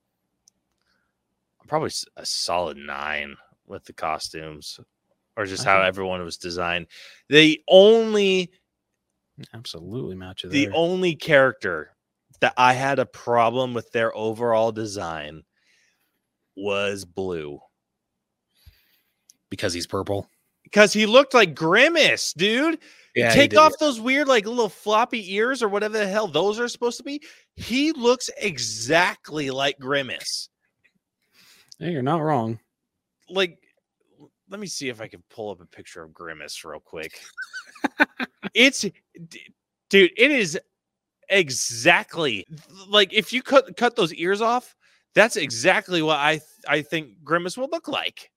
I'm probably a solid nine with the costumes or just how everyone was designed. The only absolutely match it the there. only character that I had a problem with their overall design was Blue. Because he's purple. Because he looked like Grimace, dude. Yeah, Take off those weird, like little floppy ears or whatever the hell those are supposed to be. He looks exactly like Grimace. Hey, you're not wrong. Like, let me see if I can pull up a picture of Grimace real quick. It's, dude, it is exactly like if you cut cut those ears off, that's exactly what I I think Grimace will look like.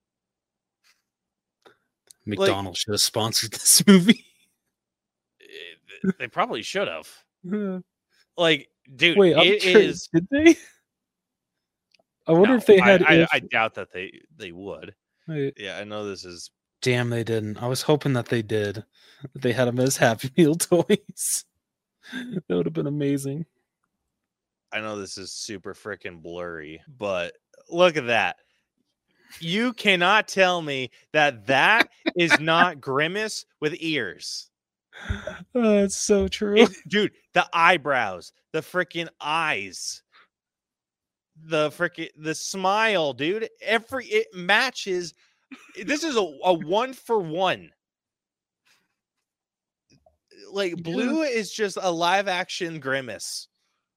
McDonald's like, should have sponsored this movie. They probably should have. Like, dude, wait, it sure, is. Did they? I wonder no, if they had. I, if... I, I doubt that they they would. Wait. Yeah, I know this is. Damn, they didn't. I was hoping that they did. They had them as Happy Meal toys. That would have been amazing. I know this is super freaking blurry, but look at that. You cannot tell me that that is not Grimace with ears. Oh, it's so true. It, dude, the eyebrows, the freaking eyes, the freaking the smile, dude. Every it matches. This is a, a one for one. Like Blue yeah. is just a live action Grimace.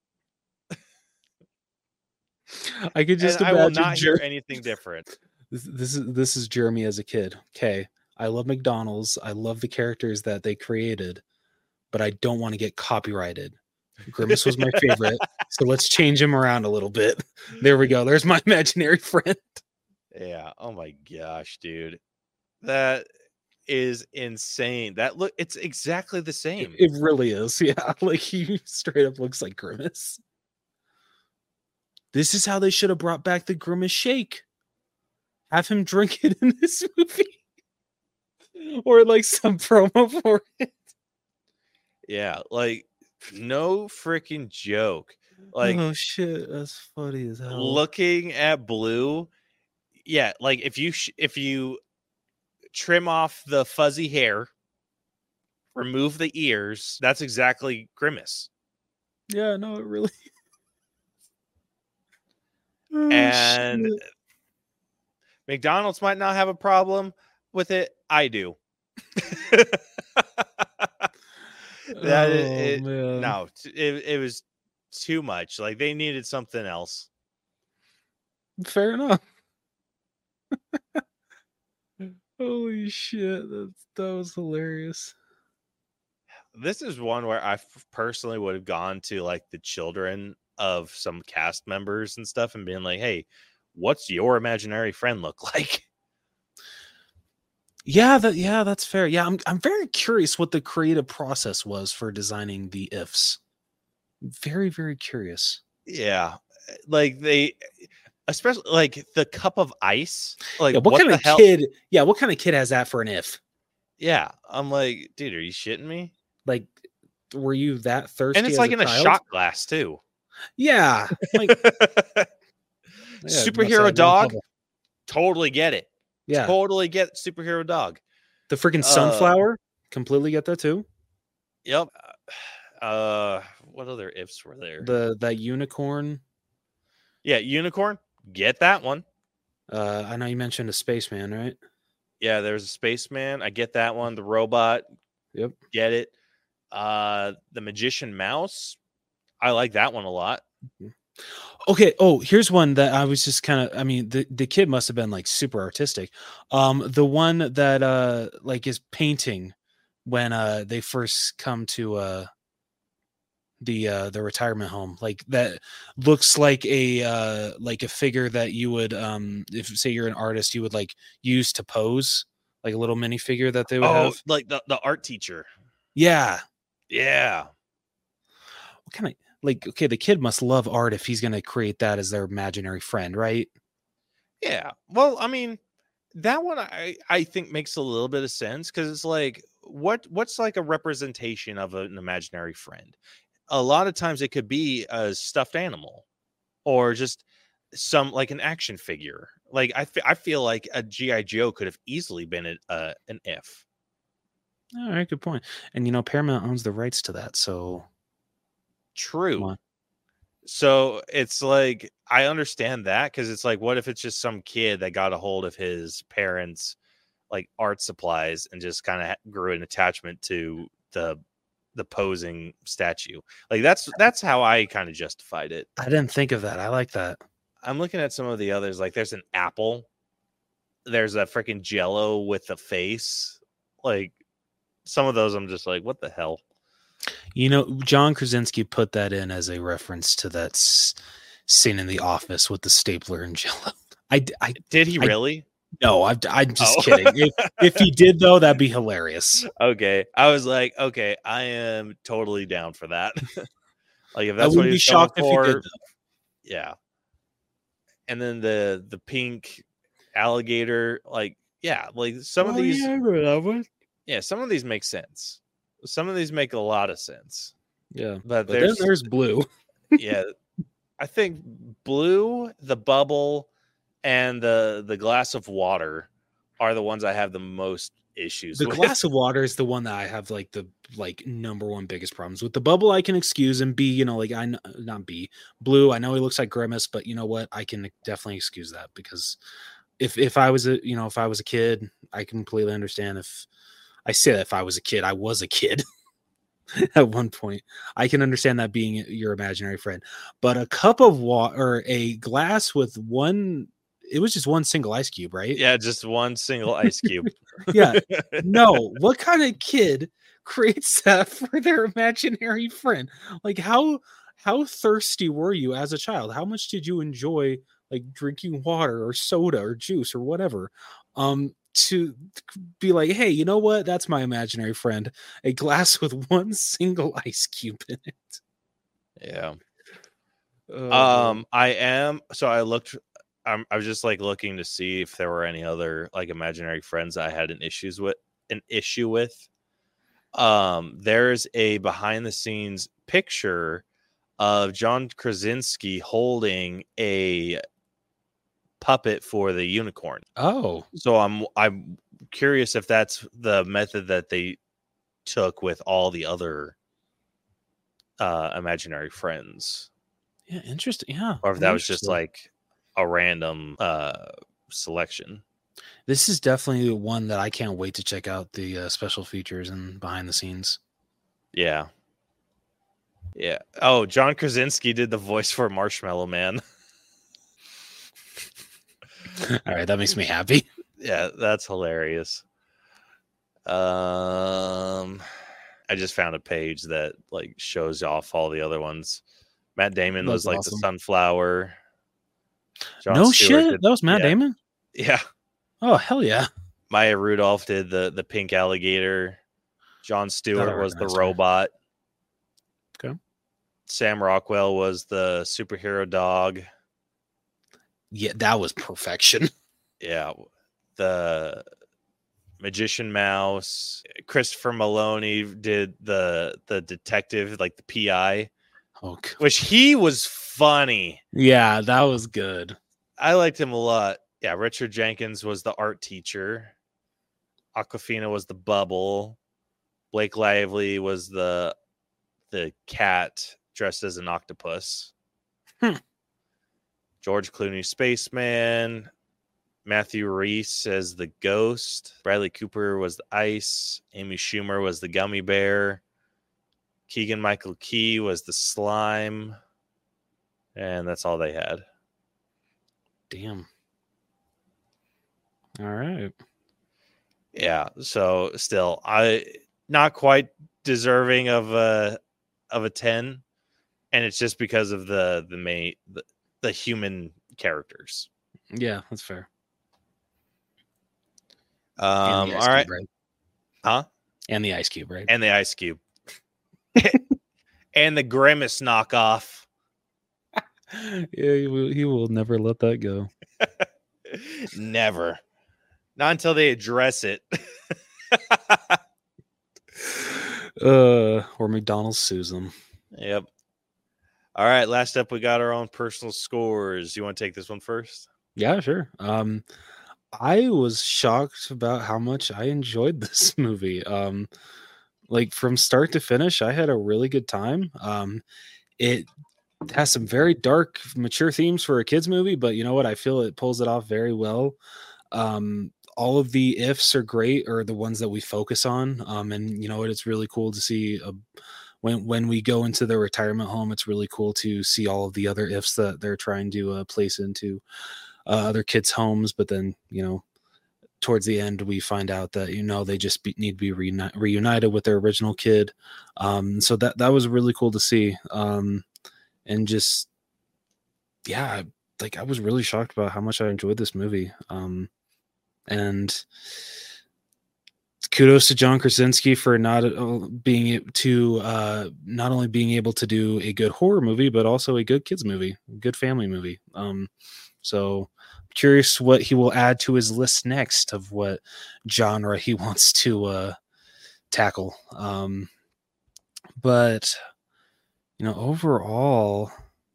I could just and imagine. I will not Jer- hear anything different. This, this is this is Jeremy as a kid. Okay, I love McDonald's. I love the characters that they created, but I don't want to get copyrighted. Grimace was my favorite, so let's change him around a little bit. There we go. There's my imaginary friend. Yeah. Oh my gosh, dude, that is insane. That look, it's exactly the same. It, it really is. Yeah, like he straight up looks like Grimace. This is how they should have brought back the Grimace shake. Have him drink it in this movie. Or like some promo for it. Yeah, like no freaking joke. Like, oh shit, that's funny as hell. Looking at Blue, yeah, like if you sh- if you trim off the fuzzy hair, remove the ears, that's exactly Grimace. Yeah, no, it really. Oh, and shit. McDonald's might not have a problem with it. I do. that oh, it, man. No, it, it was too much. Like they needed something else. Fair enough. Holy shit, that that was hilarious. This is one where I personally would have gone to like the children of some cast members and stuff and being like, hey, what's your imaginary friend look like? Yeah, that yeah, that's fair. Yeah, I'm I'm very curious what the creative process was for designing the ifs. Very, very curious. Yeah. Like they especially like the cup of ice. Like yeah, what, what kind of hell? kid? Yeah, what kind of kid has that for an if? Yeah. I'm like, dude, are you shitting me? Like, were you that thirsty? And it's like a in child? a shot glass too. Yeah. Like yeah, superhero dog. Totally get it. Yeah. Totally get superhero dog. The freaking Uh, sunflower. Completely get that too. Yep. Uh, what other ifs were there? The that unicorn. Yeah, unicorn. Get that one. Uh, I know you mentioned a spaceman, right? Yeah, there's a spaceman. I get that one. The robot. Yep. Get it. Uh, the magician mouse. I like that one a lot. Okay. Oh, here's one that I was just kind of. I mean, the the kid must have been like super artistic. Um, the one that uh like is painting when uh they first come to uh the uh the retirement home, like that looks like a uh like a figure that you would um if say you're an artist you would like use to pose, like a little mini figure that they would Oh, have. like the, the art teacher. Yeah. Yeah. What kind of like okay, the kid must love art if he's gonna create that as their imaginary friend, right? Yeah. Well, I mean, that one I, I think makes a little bit of sense because it's like what what's like a representation of an imaginary friend? A lot of times it could be a stuffed animal or just some like an action figure. Like I, fe- I feel like a G I. Joe could have easily been a, uh, an if. All right, good point. And you know, Paramount owns the rights to that, so come True. on. So it's like I understand that because it's like, what if it's just some kid that got a hold of his parents' like art supplies and just kind of grew an attachment to the the posing statue? Like that's that's how I kind of justified it. I didn't think of that. I like that. I'm looking at some of the others. Like there's an apple. There's a freaking Jello with a face. Like some of those, I'm just like, what the hell? You know, John Krasinski put that in as a reference to that s- scene in The Office with the stapler and Jello. I, I Did he I- really? no, I'm, I'm just Oh. kidding. If, if he did, though, that'd be hilarious. Okay. I was like, okay, I am totally down for that. Like if I that's what wouldn't he's be shocked if going he for, did. Though. yeah. And then the the pink alligator, like yeah, like some of Oh, these, yeah, I remember that one. yeah, some of these make sense. Some of these make a lot of sense. Yeah, But but then there's, there's Blue. yeah, I think blue, the bubble, and the the glass of water are the ones I have the most issues The with. glass of water is the one that I have like the like number one biggest problems with. The bubble I can excuse, and B, you know, like I kn- not B Blue. I know he looks like Grimace, but you know what? I can definitely excuse that because if if I was a you know if I was a kid, I completely understand. If I say that if I was a kid, I was a kid at one point. I can understand that being your imaginary friend, but a cup of water or a glass with one. It was just one single ice cube, right? Yeah, just one single ice cube. Yeah. No, what kind of kid creates that for their imaginary friend? Like how how thirsty were you as a child? How much did you enjoy like drinking water or soda or juice or whatever? Um to be like, hey, you know what? That's my imaginary friend. A glass with one single ice cube in it. Yeah. Oh, Um, I am. So I looked. I'm, I was just like looking to see if there were any other like imaginary friends I had an issues with an issue with. Um, there's a behind the scenes picture of John Krasinski holding a puppet for the unicorn. oh, So I'm I'm curious if that's the method that they took with all the other uh imaginary friends, yeah, interesting. Yeah, or if that was just interesting. like a random uh selection. This is definitely one that I can't wait to check out the uh, special features and behind the scenes. Yeah. Yeah. Oh, John Krasinski did the voice for Marshmallow Man. All right, that makes me happy. Yeah, that's hilarious. Um I just found a page that like shows off all the other ones. Matt Damon That's was like awesome. the sunflower. Jon No Stewart shit, did- that was Matt yeah, Damon. Yeah. Oh hell yeah! Maya Rudolph did the the pink alligator. Jon Stewart was the recognize her. robot. Okay. Sam Rockwell was the superhero dog. Yeah, that was perfection. Yeah. The magician mouse. Christopher Maloney did the the detective, like the P I, Oh, g- which he was funny. yeah, that was good. I liked him a lot. Yeah, Richard Jenkins was the art teacher. Awkwafina was the bubble. Blake Lively was the the cat dressed as an octopus. Hmm. George Clooney, spaceman. Matthew Reese as the ghost. Bradley Cooper was the ice. Amy Schumer was the gummy bear. Keegan Michael Key was the slime. And that's all they had. Damn. All right. Yeah, so still, I not quite deserving of a of a ten, and it's just because of the the main the, the human characters. Yeah, that's fair. Um, And the all Ice right, Cube, right? huh? And the Ice Cube, right? And the Ice Cube, and the Grimace knockoff. Yeah, he will, he will never let that go. Never, not until they address it. uh, or McDonald's sues them. Yep. All right, last up, we got our own personal scores. You want to take this one first? Yeah, sure. Um, I was shocked about how much I enjoyed this movie. Um, like from start to finish, I had a really good time. Um, it has some very dark, mature themes for a kids movie, but you know what? I feel it pulls it off very well. Um, all of the ifs are great, or the ones that we focus on. Um, and you know what? It's really cool to see a, when when we go into the retirement home. It's really cool to see all of the other ifs that they're trying to uh, place into uh, other kids' homes. But then, you know, towards the end, we find out that, you know, they just be, need to be reuni- reunited with their original kid. Um, so that that was really cool to see. Um, and just, yeah, like I was really shocked about how much I enjoyed this movie. Um, and kudos to John Krasinski for not uh, being to uh, not only being able to do a good horror movie, but also a good kids movie, a good family movie. Um, so curious what he will add to his list next of what genre he wants to uh, tackle. Um, but you know, overall,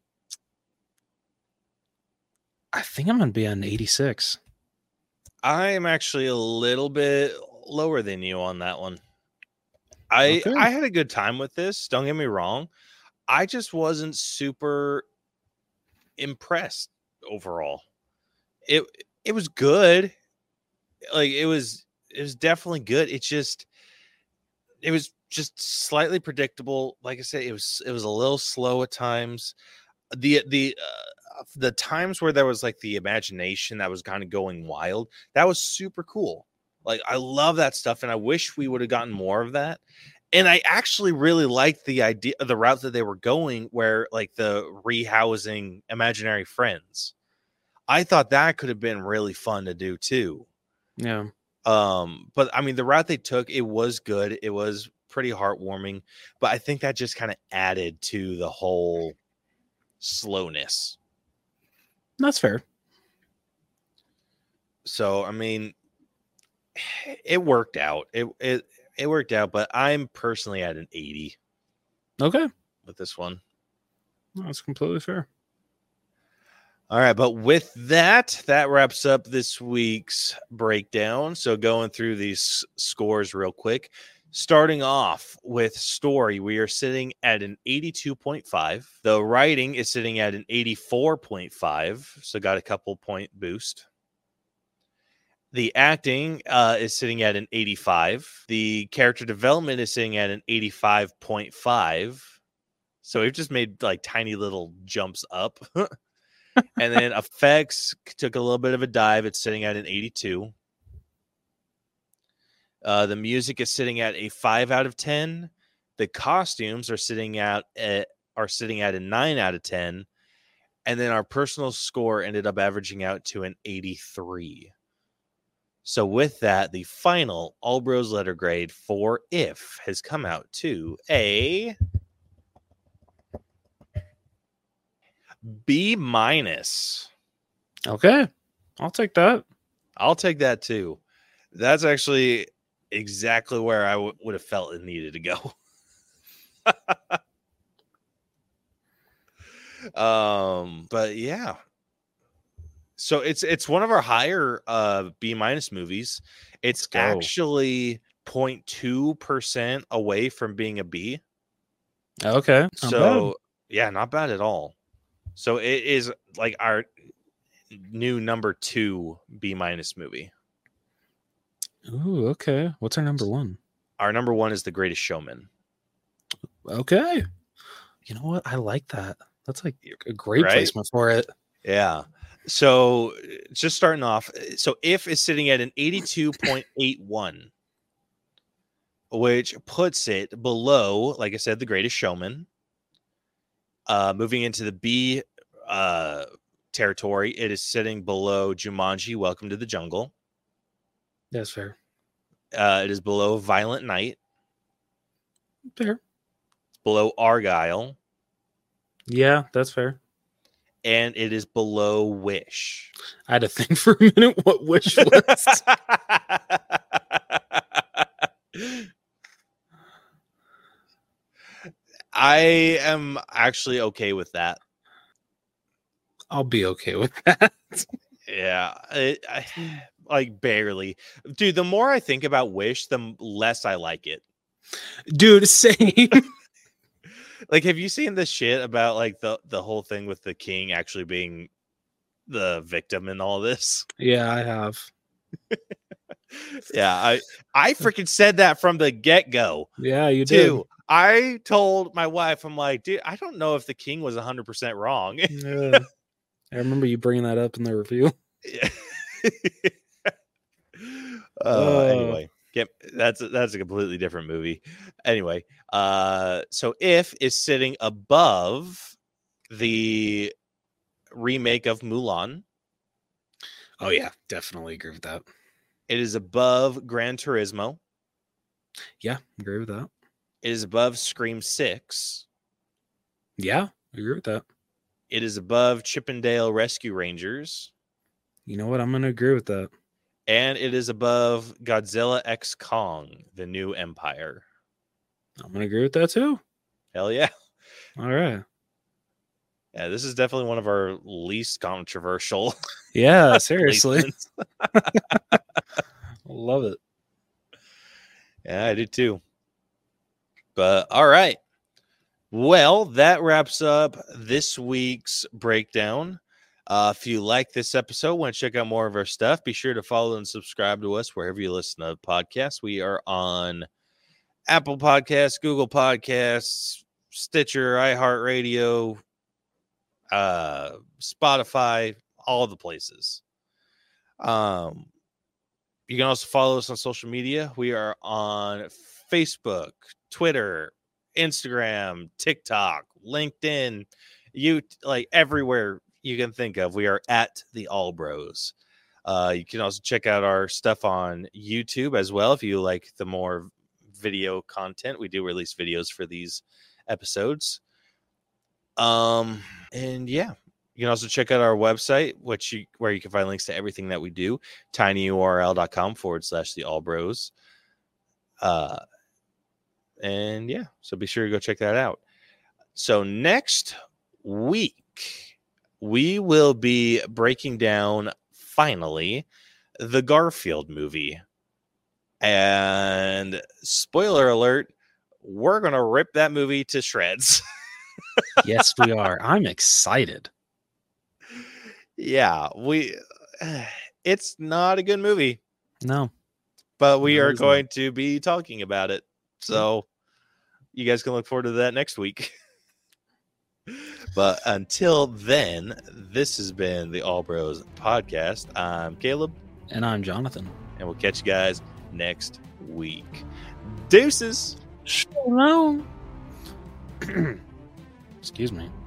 I think I'm going to be on eighty-six. I am actually a little bit lower than you on that one. I Okay. I had a good time with this. Don't get me wrong. I just wasn't super impressed overall. It it was good. Like it was it was definitely good. It just it was just slightly predictable. Like I said, it was it was a little slow at times. The the uh, the times where there was like the imagination that was kind of going wild, that was super cool. Like I love that stuff, and I wish we would have gotten more of that. And I actually really liked the idea of the route that they were going, where like the rehousing imaginary friends. I thought that could have been really fun to do too. Yeah. Um, but I mean, the route they took, it was good. It was pretty heartwarming, but I think that just kind of added to the whole slowness. That's fair. So, I mean, it worked out. It it it worked out, but I'm personally at an eighty Okay. with this one. That's completely fair. All right, but with that, that wraps up this week's breakdown. So going through these scores real quick. Starting off with story, we are sitting at an eighty-two point five. The writing is sitting at an eighty-four point five, so got a couple point boost. The acting uh, is sitting at an eighty-five. The character development is sitting at an eighty-five point five. So we've just made like tiny little jumps up. And then effects took a little bit of a dive. It's sitting at an eighty-two. Uh, the music is sitting at a five out of ten. The costumes are sitting at a, are sitting at a nine out of ten. And then our personal score ended up averaging out to an eighty-three. So with that, the final All Bros letter grade for If has come out to a B minus. Okay. I'll take that. I'll take that too. That's actually exactly where I w- would have felt it needed to go. um, but yeah, So it's it's one of our higher uh, B minus movies. It's actually zero point two percent away from being a B. Okay. Not So bad. yeah, not bad at all. So it is like our new number two B minus movie. Ooh, okay. What's our number one? Our number one is The Greatest Showman. Okay. You know what? I like that. That's like a great Right? placement for it. Yeah. So just starting off, so If is sitting at an eighty-two point eight one, which puts it below, like I said, The Greatest Showman. Uh, moving into the B uh, territory, it is sitting below Jumanji, Welcome to the Jungle. That's fair. Uh, it is below Violent Night, Fair. below Argyle, Yeah, that's fair. and it is below Wish. I had to think for a minute what Wish was. I am actually okay with that. I'll be okay with that. Yeah, it, I, like barely, dude. The more I think about Wish, the less I like it. Dude, same. Like, have you seen this shit about like the the whole thing with the king actually being the victim in all this? Yeah, I have. Yeah, I I freaking said that from the get go. Yeah, you Too. I told my wife, I'm like, dude, I don't know if the king was one hundred percent wrong. did. Yeah. I remember you bringing that up in the review. Yeah. uh, Uh. anyway, get, that's a, that's a completely different movie. Anyway, uh, so If is sitting above the remake of Mulan. Oh, yeah, definitely agree with that. It is above Gran Turismo. Yeah, agree with that. It is above Scream six. Yeah, agree with that. It is above Chippendale Rescue Rangers. You know what? I'm going to agree with that. And it is above Godzilla X Kong, The New Empire. I'm going to agree with that too. Hell yeah. All right. Yeah, this is definitely one of our least controversial. Yeah, seriously. placements. Love it. Yeah, I do too. But all right. Well, that wraps up this week's breakdown. Uh, if you like this episode, want to check out more of our stuff, be sure to follow and subscribe to us wherever you listen to podcasts. We are on Apple Podcasts, Google Podcasts, Stitcher, iHeartRadio, uh, Spotify, all the places. Um, you can also follow us on social media. We are on Facebook, Twitter, Instagram, TikTok, LinkedIn, you like everywhere you can think of. We are at the All Bros. Uh, you can also check out our stuff on YouTube as well if you like the more video content. We do release videos for these episodes. Um, and yeah, you can also check out our website, which you where you can find links to everything that we do, tinyurl.com forward slash the All Bros. Uh, and yeah, so be sure to go check that out. So next week, we will be breaking down finally the Garfield movie. And spoiler alert, we're going to rip that movie to shreds. Yes, we are. I'm excited. Yeah, we it's not a good movie, No. but we No, are it's going to be talking about it. So you guys can look forward to that next week. But until then, this has been the All Bros podcast. I'm Caleb, And I'm Jonathan. and we'll catch you guys next week. Deuces. Shalom. Excuse me.